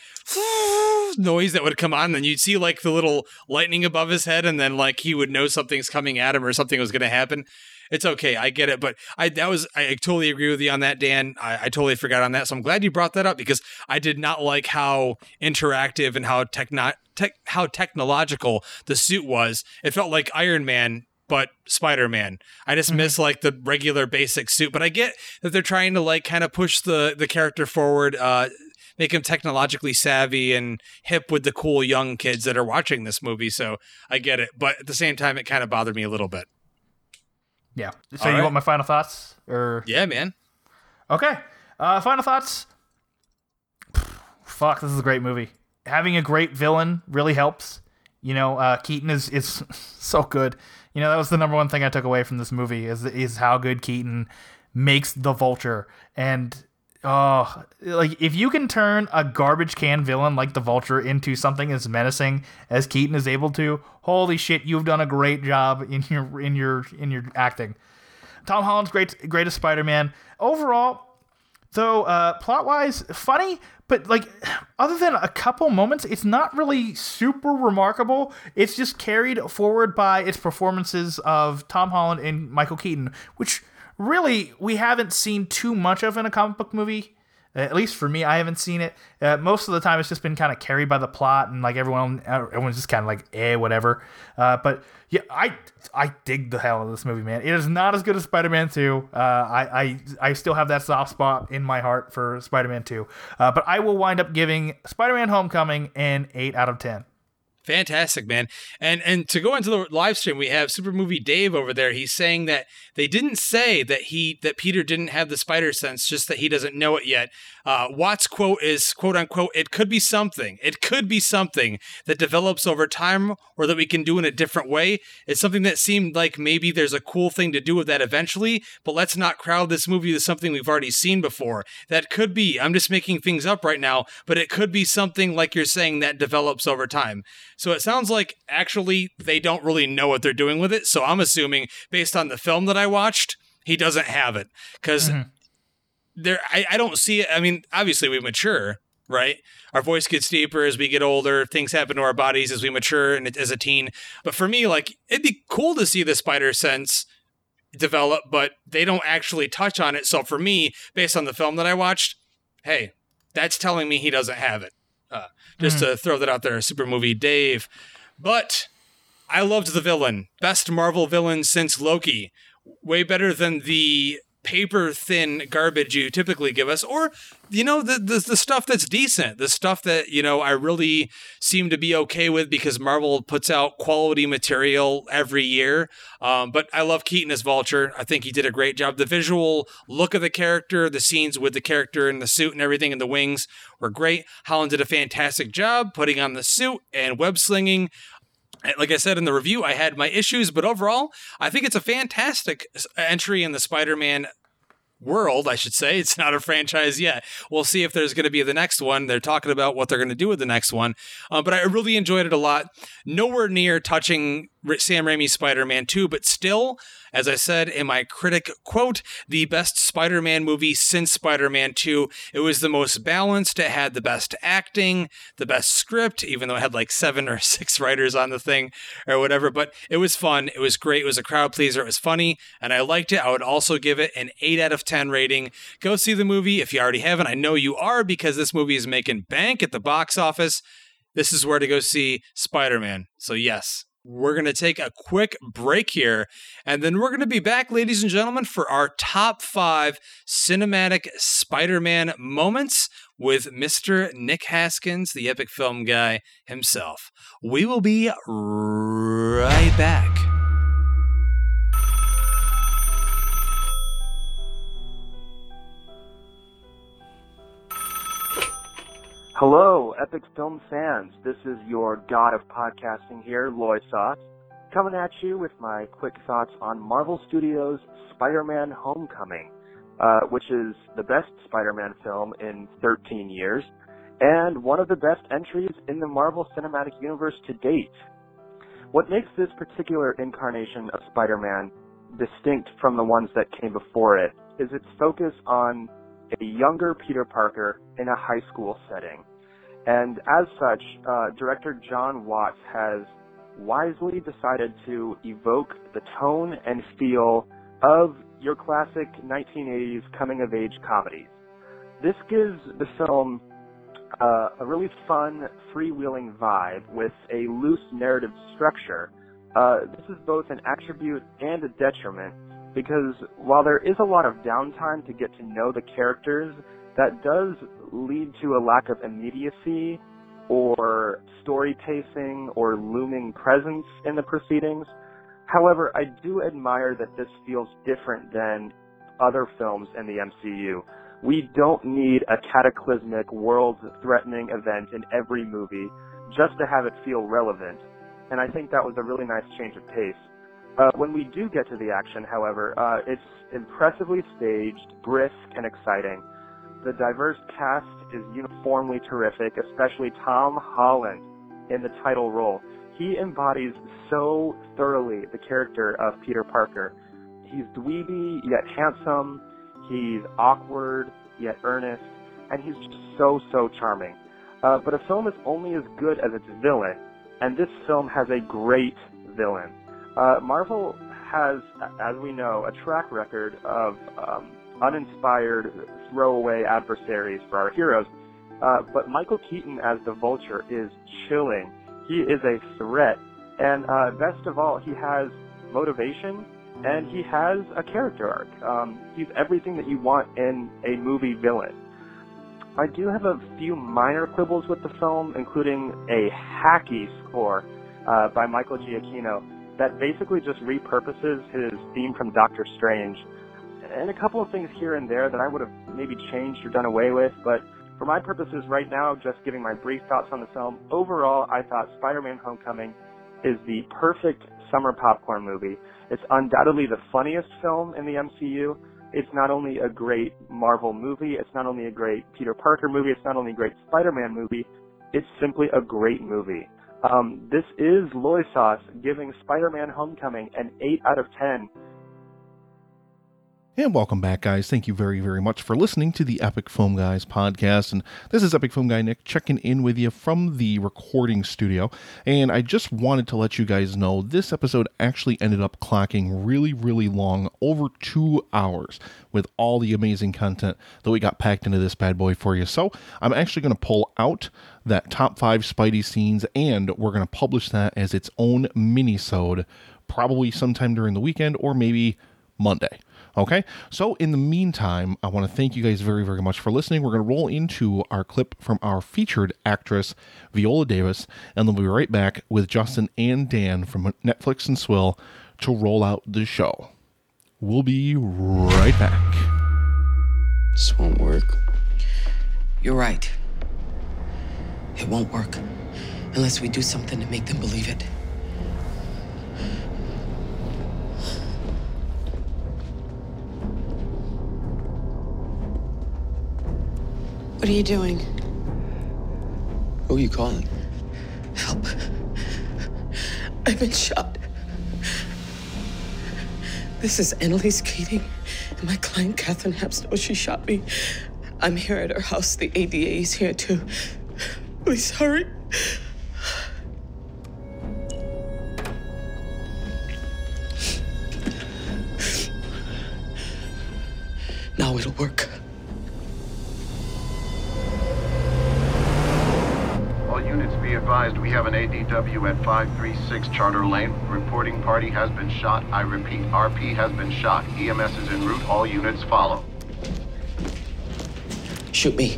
noise that would come on, and then you'd see like the little lightning above his head, and then like he would know something's coming at him or something was going to happen. It's okay, I get it, but I totally agree with you on that, Dan. I totally forgot on that, so I'm glad you brought that up, because I did not like how interactive and how technological the suit was. It felt like Iron Man, but Spider-Man. I just miss like the regular basic suit, but I get that they're trying to like kind of push the character forward, make him technologically savvy and hip with the cool young kids that are watching this movie, so I get it, but at the same time, it kind of bothered me a little bit. Yeah. So you want my final thoughts? Or yeah, man. Okay. Final thoughts. Fuck, this is a great movie. Having a great villain really helps. You know, Keaton is so good. You know, that was the number one thing I took away from this movie is how good Keaton makes the Vulture. And like if you can turn a garbage can villain like the Vulture into something as menacing as Keaton is able to, holy shit, you've done a great job in your acting. Tom Holland's greatest Spider-Man. Overall, though, plot-wise, funny, but like other than a couple moments, it's not really super remarkable. It's just carried forward by its performances of Tom Holland and Michael Keaton, which really we haven't seen too much of in a comic book movie. At least for me, I haven't seen it. Most of the time, it's just been kind of carried by the plot, and like everyone's just kind of like, whatever. But yeah, I dig the hell out of this movie, man. It is not as good as Spider-Man 2. I still have that soft spot in my heart for Spider-Man 2. But I will wind up giving Spider-Man Homecoming an 8 out of 10. Fantastic, man. And to go into the live stream, we have Super Movie Dave over there. He's saying that they didn't say that Peter didn't have the spider sense, just that he doesn't know it yet. Watt's quote is, quote unquote, it could be something. It could be something that develops over time or that we can do in a different way. It's something that seemed like maybe there's a cool thing to do with that eventually, but let's not crowd this movie with something we've already seen before. That could be, I'm just making things up right now, but it could be something like you're saying that develops over time. So it sounds like actually they don't really know what they're doing with it. So I'm assuming based on the film that I watched, he doesn't have it because I don't see it. I mean, obviously we mature, right? Our voice gets deeper as we get older. Things happen to our bodies as we mature and as a teen. But for me, like, it'd be cool to see the spider sense develop, but they don't actually touch on it. So for me, based on the film that I watched, hey, that's telling me he doesn't have it. Just to throw that out there, Super Movie Dave. But I loved the villain. Best Marvel villain since Loki. Way better than the paper-thin garbage you typically give us. Or, you know, the stuff that's decent. The stuff that, you know, I really seem to be okay with because Marvel puts out quality material every year. But I love Keaton as Vulture. I think he did a great job. The visual look of the character, the scenes with the character in the suit and everything and the wings were great. Holland did a fantastic job putting on the suit and web slinging. Like I said in the review, I had my issues, but overall, I think it's a fantastic entry in the Spider-Man world, I should say. It's not a franchise yet. We'll see if there's going to be the next one. They're talking about what they're going to do with the next one. But I really enjoyed it a lot. Nowhere near touching Sam Raimi's Spider-Man 2, but still, as I said in my critic quote, the best Spider-Man movie since Spider-Man 2. It was the most balanced. It had the best acting, the best script, even though it had like 7 or 6 writers on the thing or whatever. But it was fun. It was great. It was a crowd pleaser. It was funny, and I liked it. I would also give it an 8 out of 10 rating. Go see the movie if you already haven't. I know you are because this movie is making bank at the box office. This is where to go see Spider-Man. So yes. We're going to take a quick break here, and then we're going to be back, ladies and gentlemen, for our top 5 cinematic Spider-Man moments with Mr. Nick Haskins, the epic film guy himself. We will be right back. Hello, epic film fans. This is your god of podcasting here, Loy Sauce, coming at you with my quick thoughts on Marvel Studios' Spider-Man Homecoming. which is the best Spider-Man film in 13 years, and one of the best entries in the Marvel Cinematic Universe to date. What makes this particular incarnation of Spider-Man distinct from the ones that came before it is its focus on a younger Peter Parker in a high school setting. And as such, director John Watts has wisely decided to evoke the tone and feel of your classic 1980s coming-of-age comedies. This gives the film a really fun, freewheeling vibe with a loose narrative structure. This is both an attribute and a detriment, because while there is a lot of downtime to get to know the characters, that does lead to a lack of immediacy or story pacing or looming presence in the proceedings. However, I do admire that this feels different than other films in the MCU. We don't need a cataclysmic, world-threatening event in every movie just to have it feel relevant, and I think that was a really nice change of pace. When we do get to the action, however, it's impressively staged, brisk, and exciting. The diverse cast is uniformly terrific, especially Tom Holland in the title role. He embodies so thoroughly the character of Peter Parker. He's dweeby, yet handsome. He's awkward, yet earnest. And he's just so charming. But a film is only as good as its villain, and this film has a great villain. Marvel has, as we know, a track record of uninspired throwaway adversaries for our heroes. But Michael Keaton as the Vulture is chilling. He is a threat. And best of all, he has motivation, and he has a character arc. He's everything that you want in a movie villain. I do have a few minor quibbles with the film, including a hacky score by Michael Giacchino that basically just repurposes his theme from Doctor Strange. And a couple of things here and there that I would have maybe changed or done away with, but for my purposes right now, just giving my brief thoughts on the film, overall I thought Spider-Man Homecoming is the perfect summer popcorn movie. It's undoubtedly the funniest film in the MCU. It's not only a great Marvel movie, it's not only a great Peter Parker movie, it's not only a great Spider-Man movie, it's simply a great movie. This is Loisauce giving Spider-Man Homecoming an 8 out of 10. And welcome back, guys. Thank you very, very much for listening to the Epic Film Guys podcast. And this is Epic Film Guy Nick checking in with you from the recording studio. And I just wanted to let you guys know this episode actually ended up clocking really, really long, over 2 hours, with all the amazing content that we got packed into this bad boy for you. So I'm actually going to pull out that top 5 Spidey scenes, and we're going to publish that as its own mini-sode, probably sometime during the weekend or maybe Monday. Okay, so in the meantime, I want to thank you guys very, very much for listening. We're going to roll into our clip from our featured actress, Viola Davis, and then we'll be right back with Justin and Dan from Netflix and Swill to roll out the show. We'll be right back. This won't work. You're right. It won't work unless we do something to make them believe it. What are you doing? Who are you calling? Help. I've been shot. This is Annalise Keating, and my client, Catherine Hapsnow. She shot me. I'm here at her house. The ADA is here, too. Please hurry. Now it'll work. Be advised, we have an ADW at 536 Charter Lane. Reporting party has been shot. I repeat, RP has been shot. EMS is en route. All units follow. Shoot me.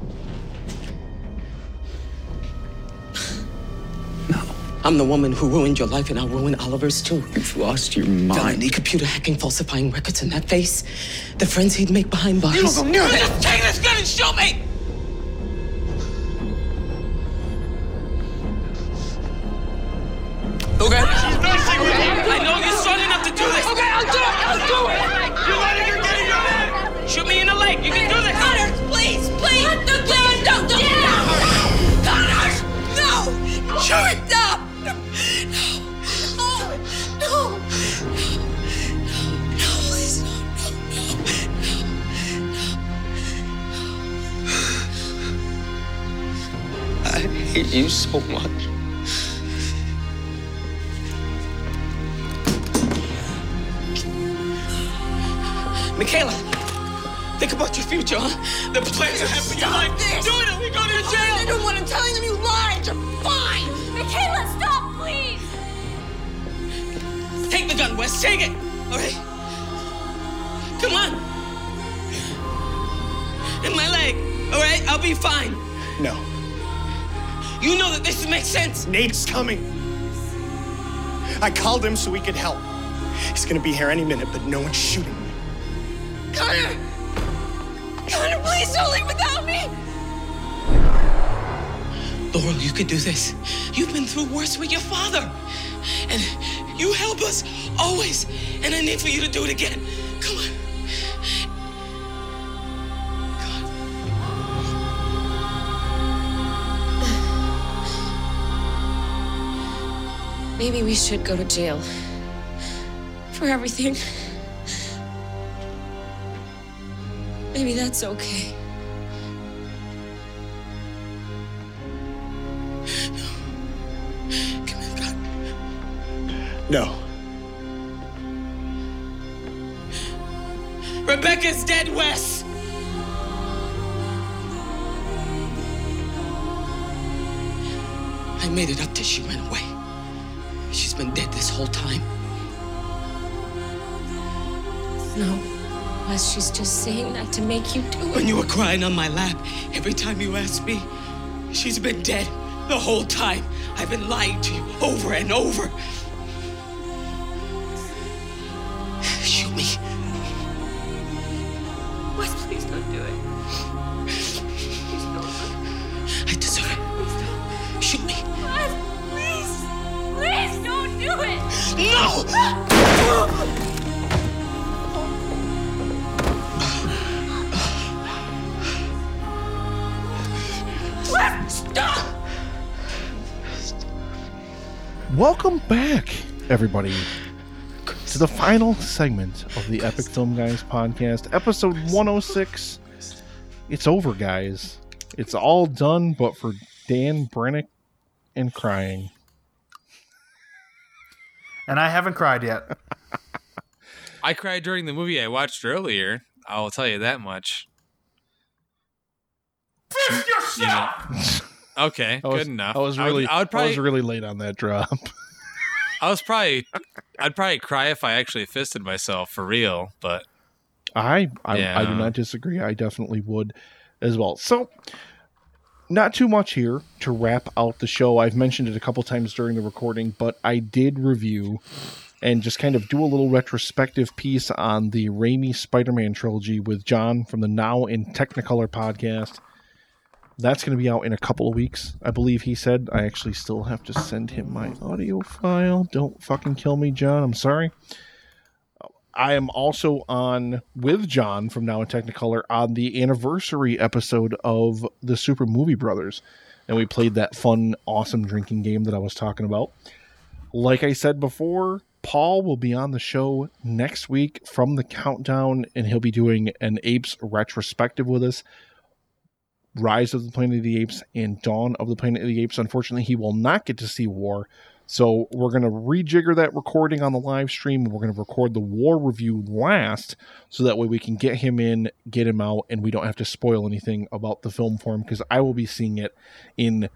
No. I'm the woman who ruined your life, and I'll ruin Oliver's too. You've lost your mind. Felony, computer hacking, falsifying records in that face. The friends he'd make behind bars. You don't go near that. Just take this gun and shoot me! Okay. I know you're strong enough to do this. Okay, I'll do it. You're letting her get in your head. hate you so much. Michaela, think about your future, huh? The plans you have for your life. Do it or we go to jail. I don't want to tell them you lied. You're fine. Michaela, stop, please. Take the gun, Wes. Take it. All right. Come on. In my leg. All right, I'll be fine. No. You know that this makes sense. Nate's coming. I called him so he could help. He's gonna be here any minute, but no one's shooting me. Connor! Connor, please don't leave without me! Laurel, you can do this. You've been through worse with your father. And you help us always. And I need for you to do it again. Come on. Maybe we should go to jail. For everything. Maybe that's okay. Come on, God. No. Rebecca's dead, Wes. I made it up till she ran away. She's been dead this whole time. No. Wes, she's just saying that to make you do it. When you were crying on my lap, every time you asked me, she's been dead the whole time. I've been lying to you over and over. Shoot me. Wes, please don't do it. Please don't. I deserve it. Please don't. Shoot me. Wes, please. Please don't do it. No! Stop! Welcome back, everybody, to the final segment of the Epic Film Guys podcast, episode 106. It's over, guys. It's all done, but for Dan Brennick and crying. And I haven't cried yet. I cried during the movie I watched earlier. I'll tell you that much. You know. Okay, good enough. I was really late on that drop. I'd probably cry if I actually fisted myself for real, but I do not disagree. I definitely would as well. So, not too much here to wrap out the show. I've mentioned it a couple times during the recording, but I did review and just kind of do a little retrospective piece on the Raimi Spider-Man trilogy with John from the Now in Technicolor podcast. That's going to be out in a couple of weeks, I believe he said. I actually still have to send him my audio file. Don't fucking kill me, John. I'm sorry. I am also on with John from Now in Technicolor on the anniversary episode of the Super Movie Brothers. And we played that fun, awesome drinking game that I was talking about. Like I said before, Paul will be on the show next week from the Countdown, and he'll be doing an Apes retrospective with us. Rise of the Planet of the Apes and Dawn of the Planet of the Apes. Unfortunately, he will not get to see War. So we're going to rejigger that recording on the live stream. We're going to record the War review last, so that way we can get him in, get him out, and we don't have to spoil anything about the film for him, because I will be seeing it in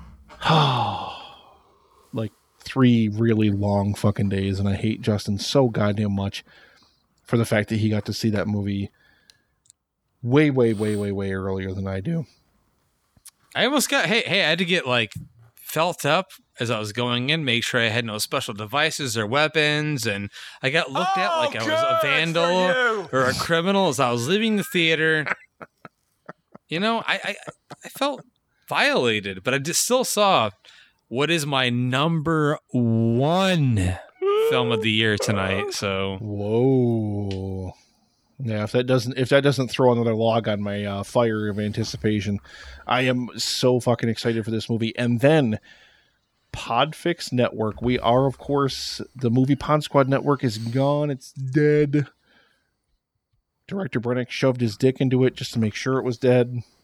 like 3 really long fucking days, and I hate Justin so goddamn much for the fact that he got to see that movie way earlier than I do. I almost got, hey, I had to get like felt up as I was going in, make sure I had no special devices or weapons, and I got looked at like I was a vandal or a criminal as I was leaving the theater. You know, I felt violated, but I just still saw what is my number 1 film of the year tonight. So whoa. Yeah, if that doesn't throw another log on my fire of anticipation, I am so fucking excited for this movie. And then Podfix Network. We are, of course, the movie Pod Squad Network is gone. It's dead. Director Brennick shoved his dick into it just to make sure it was dead.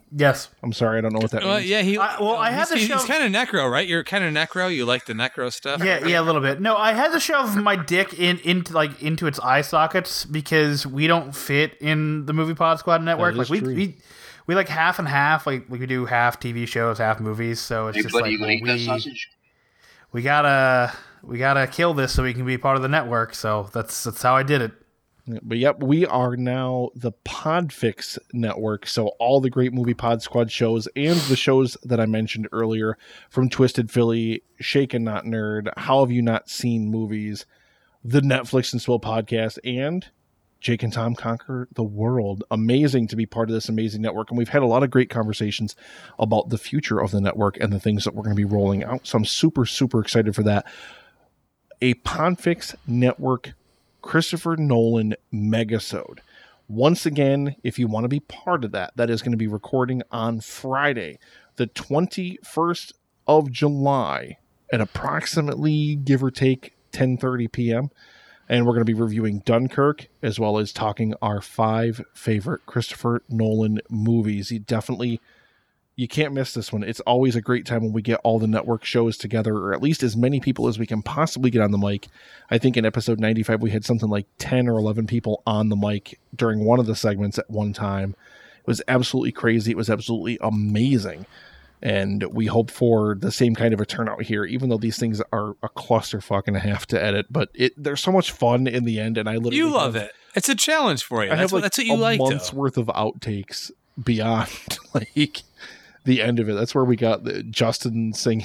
Yes. I'm sorry, I don't know what that means. Yeah, I had to shove. He's kind of necro, right? You're kind of necro. You like the necro stuff. Yeah, a little bit. No, I had to shove my dick into its eye sockets because we don't fit in the Movie Pod Squad network. Like we like half and half. Like we do half TV shows, half movies. So it's just like we gotta kill this so we can be part of the network. So that's how I did it. But yep, we are now the Podfix network. So all the great Movie Pod Squad shows and the shows that I mentioned earlier from Twisted Philly, Shaken Not Nerd, How Have You Not Seen Movies, the Netflix and Swill podcast, and Jake and Tom Conquer the World. Amazing to be part of this amazing network. And we've had a lot of great conversations about the future of the network and the things that we're going to be rolling out. So I'm super, super excited for that. A Podfix network Christopher Nolan megasode. Once again, if you want to be part of that, that is going to be recording on Friday, the 21st of July at approximately, give or take, 10:30 p.m. And we're going to be reviewing Dunkirk as well as talking our 5 favorite Christopher Nolan movies. You can't miss this one. It's always a great time when we get all the network shows together, or at least as many people as we can possibly get on the mic. I think in episode 95, we had something like 10 or 11 people on the mic during one of the segments at one time. It was absolutely crazy. It was absolutely amazing. And we hope for the same kind of a turnout here, even though these things are a clusterfuck and a half to edit. But they're so much fun in the end, and I literally love it. It's a challenge for you. That's what you like. A month's worth of outtakes beyond like the end of it. That's where we got Justin singing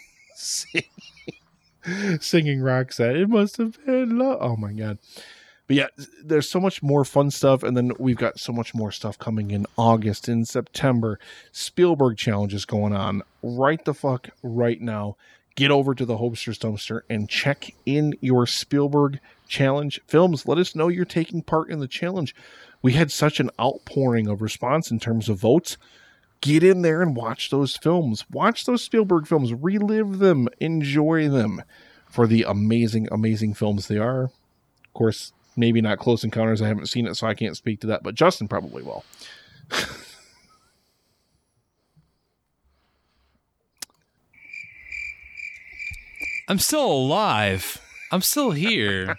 Roxette. It must have been love. Oh my god. But yeah, there's so much more fun stuff, and then we've got so much more stuff coming in August, in September. Spielberg challenges going on right the fuck right now. Get over to the Hopesters Dumpster and check in your Spielberg challenge films. Let us know you're taking part in the challenge. We had such an outpouring of response in terms of votes. Get in there and watch those films. Watch those Spielberg films. Relive them. Enjoy them for the amazing, amazing films they are. Of course, maybe not Close Encounters. I haven't seen it, so I can't speak to that, but Justin probably will. I'm still alive. I'm still here.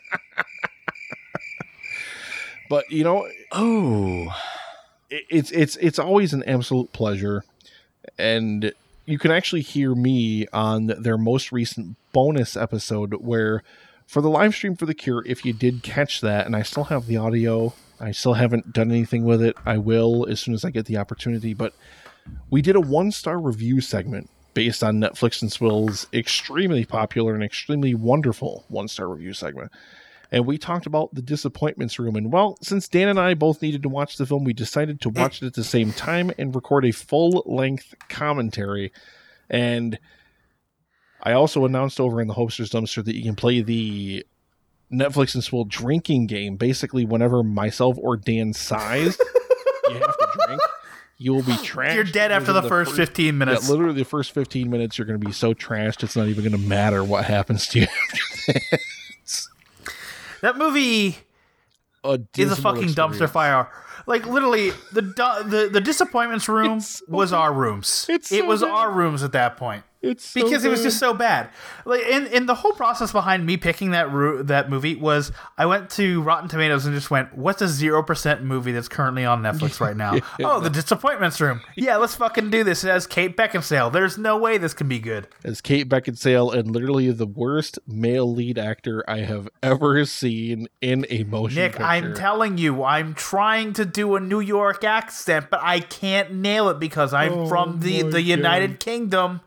But, it's always an absolute pleasure. And you can actually hear me on their most recent bonus episode where, for the live stream for The Cure, if you did catch that, and I still have the audio, I still haven't done anything with it. I will as soon as I get the opportunity. But we did a 1-star review segment based on Netflix and Swill's extremely popular and extremely wonderful 1-star review segment. And we talked about The Disappointments Room. And, well, since Dan and I both needed to watch the film, we decided to watch it at the same time and record a full-length commentary. And I also announced over in the Hopesters Dumpster that you can play the Netflix and Swill drinking game. Basically, whenever myself or Dan sighs, you have to drink. You will be trashed. You're dead after the first 15 minutes. Yeah, literally the first 15 minutes, you're going to be so trashed, it's not even going to matter what happens to you after that. That movie is a fucking dumpster fire. Like, literally, the Disappointments Room was our rooms. It was our rooms at that point. Because it was just so bad. Like, and the whole process behind me picking that movie was I went to Rotten Tomatoes and just went, what's a 0% movie that's currently on Netflix right now? The Disappointments Room. Yeah, let's fucking do this. It has Kate Beckinsale. There's no way this can be good. As Kate Beckinsale, and literally the worst male lead actor I have ever seen in a motion picture. Nick, I'm telling you, I'm trying to do a New York accent, but I can't nail it because I'm from the United Kingdom.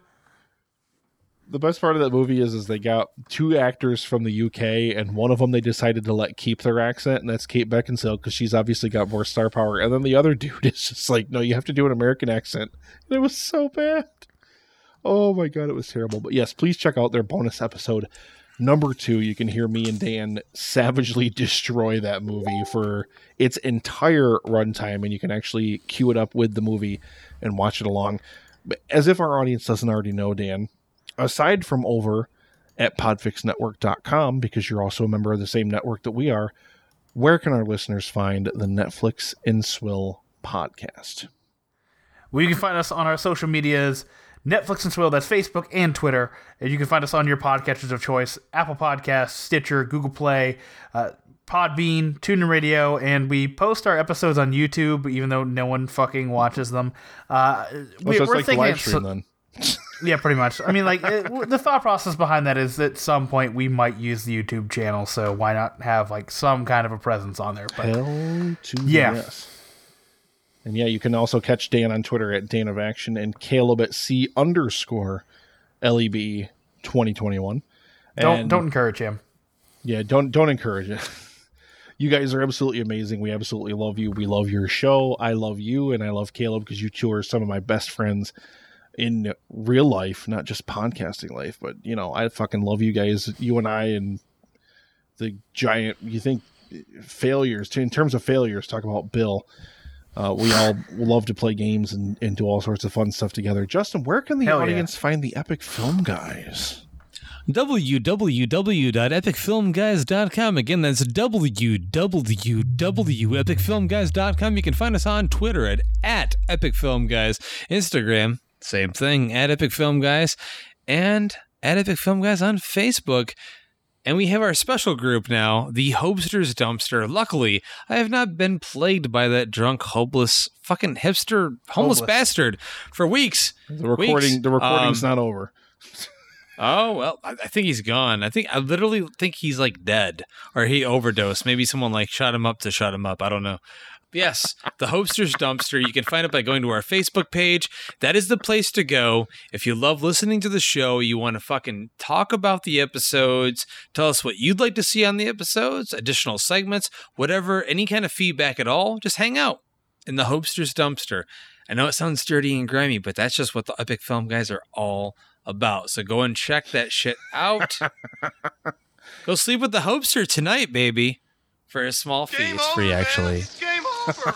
The best part of that movie is they got 2 actors from the UK, and one of them they decided to let keep their accent, and that's Kate Beckinsale, because she's obviously got more star power. And then the other dude is just like, no, you have to do an American accent. And it was so bad. Oh my god, it was terrible. But yes, please check out their bonus episode number 2. You can hear me and Dan savagely destroy that movie for its entire runtime, and you can actually queue it up with the movie and watch it along. But as if our audience doesn't already know, Dan, aside from over at podfixnetwork.com, because you're also a member of the same network that we are, where can our listeners find the Netflix and Swill podcast? You can find us on our social medias, Netflix and Swill, that's Facebook and Twitter. And you can find us on your podcatchers of choice, Apple Podcasts, Stitcher, Google Play, Podbean, TuneIn Radio, and we post our episodes on YouTube, even though no one fucking watches them. We're like thinking live stream then. Yeah, pretty much. I mean, like, the thought process behind that is that at some point we might use the YouTube channel, so why not have, like, some kind of a presence on there? But, hell to yes. And yeah, you can also catch Dan on Twitter at Dan of Action and Caleb at C_LEB 2021. Don't encourage him. Yeah, don't encourage it. You guys are absolutely amazing. We absolutely love you. We love your show. I love you, and I love Caleb because you two are some of my best friends in real life, not just podcasting life. But, you know, I fucking love you guys. You and I and the giant, you think, failures. In terms of failures, talk about Bill. We all love to play games and do all sorts of fun stuff together. Justin, where can the audience find the Epic Film Guys? www.epicfilmguys.com. Again, that's www.epicfilmguys.com. You can find us on Twitter at @epicfilmguys, Instagram, same thing, @epicfilmguys, and @epicfilmguys on Facebook. And we have our special group now, the Hopster's Dumpster. Luckily, I have not been plagued by that drunk, hopeless, fucking hipster, homeless bastard for weeks. The recording's not over. Oh, well, I think he's gone. I literally think he's like dead, or he overdosed. Maybe someone like shot him up to shut him up. I don't know. Yes, the Hopster's Dumpster. You can find it by going to our Facebook page. That is the place to go. If you love listening to the show, you want to fucking talk about the episodes, tell us what you'd like to see on the episodes, additional segments, whatever, any kind of feedback at all, just hang out in the Hopster's Dumpster. I know it sounds dirty and grimy, but that's just what the Epic Film Guys are all about. So go and check that shit out. Go sleep with the Hopester tonight, baby, for a small fee. It's free, actually. Game over.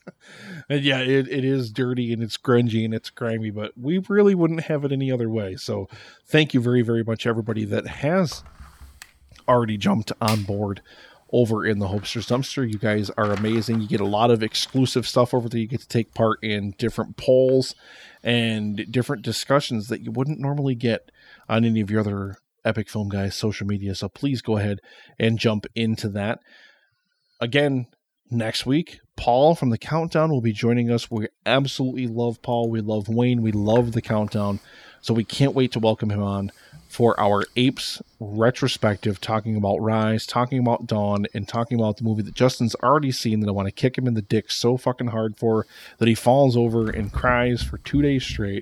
And yeah, it is dirty and it's grungy and it's grimy, but we really wouldn't have it any other way. So thank you very, very much, everybody that has already jumped on board over in the Hopester's Dumpster. You guys are amazing. You get a lot of exclusive stuff over there. You get to take part in different polls and different discussions that you wouldn't normally get on any of your other Epic Film Guys social media. So please go ahead and jump into that. Again, next week, Paul from The Countdown will be joining us. We absolutely love Paul. We love Wayne. We love The Countdown. So we can't wait to welcome him on for our Apes retrospective, talking about Rise, talking about Dawn, and talking about the movie that Justin's already seen that I want to kick him in the dick so fucking hard for that he falls over and cries for 2 days straight.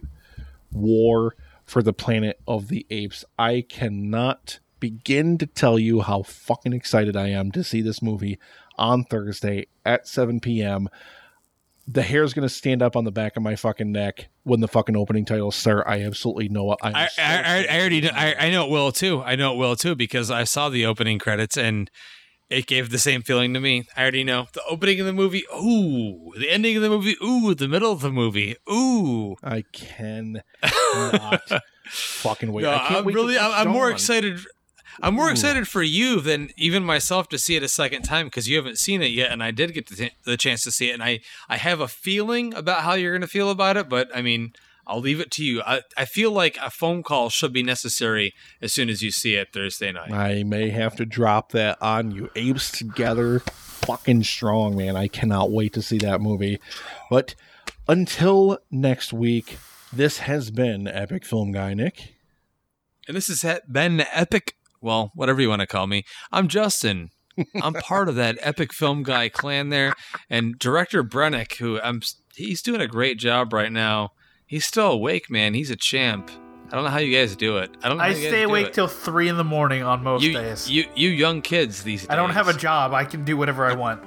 War for the Planet of the Apes. I cannot begin to tell you how fucking excited I am to see this movie on Thursday at 7 p.m. The hair's going to stand up on the back of my fucking neck when the fucking opening titles start. I absolutely know it. I already know. I know it will too. I know it will too because I saw the opening credits and it gave the same feeling to me. I already know the opening of the movie. Ooh, the ending of the movie. Ooh, the middle of the movie. Ooh, I cannot fucking wait. No, I can't wait. I'm more excited. I'm more excited for you than even myself to see it a second time because you haven't seen it yet, and I did get the chance to see it, and I have a feeling about how you're going to feel about it, but I mean, I'll leave it to you. I feel like a phone call should be necessary as soon as you see it Thursday night. I may have to drop that on you. Apes together, fucking strong, man. I cannot wait to see that movie. But until next week, this has been Epic Film Guy Nick. And this has been Epic... Well, whatever you want to call me. I'm Justin. I'm part of that Epic Film Guy clan there. And director Brennick, he's doing a great job right now. He's still awake, man. He's a champ. I don't know how you guys do it. I stay awake till 3 a.m. on most days. You young kids these days. I don't have a job. I can do whatever I want.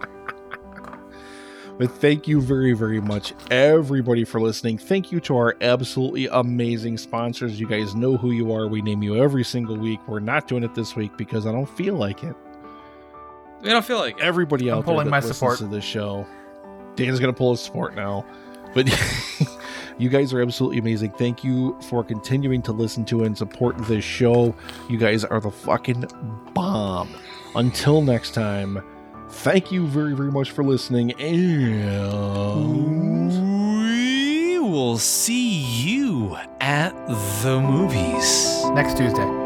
But thank you very, very much, everybody, for listening. Thank you to our absolutely amazing sponsors. You guys know who you are. We name you every single week. We're not doing it this week because I don't feel like it. I don't feel like it. Everybody out there that listens to this show. Dan's going to pull his support now. But you guys are absolutely amazing. Thank you for continuing to listen to and support this show. You guys are the fucking bomb. Until next time. Thank you very, very much for listening, and will see you at the movies next Tuesday.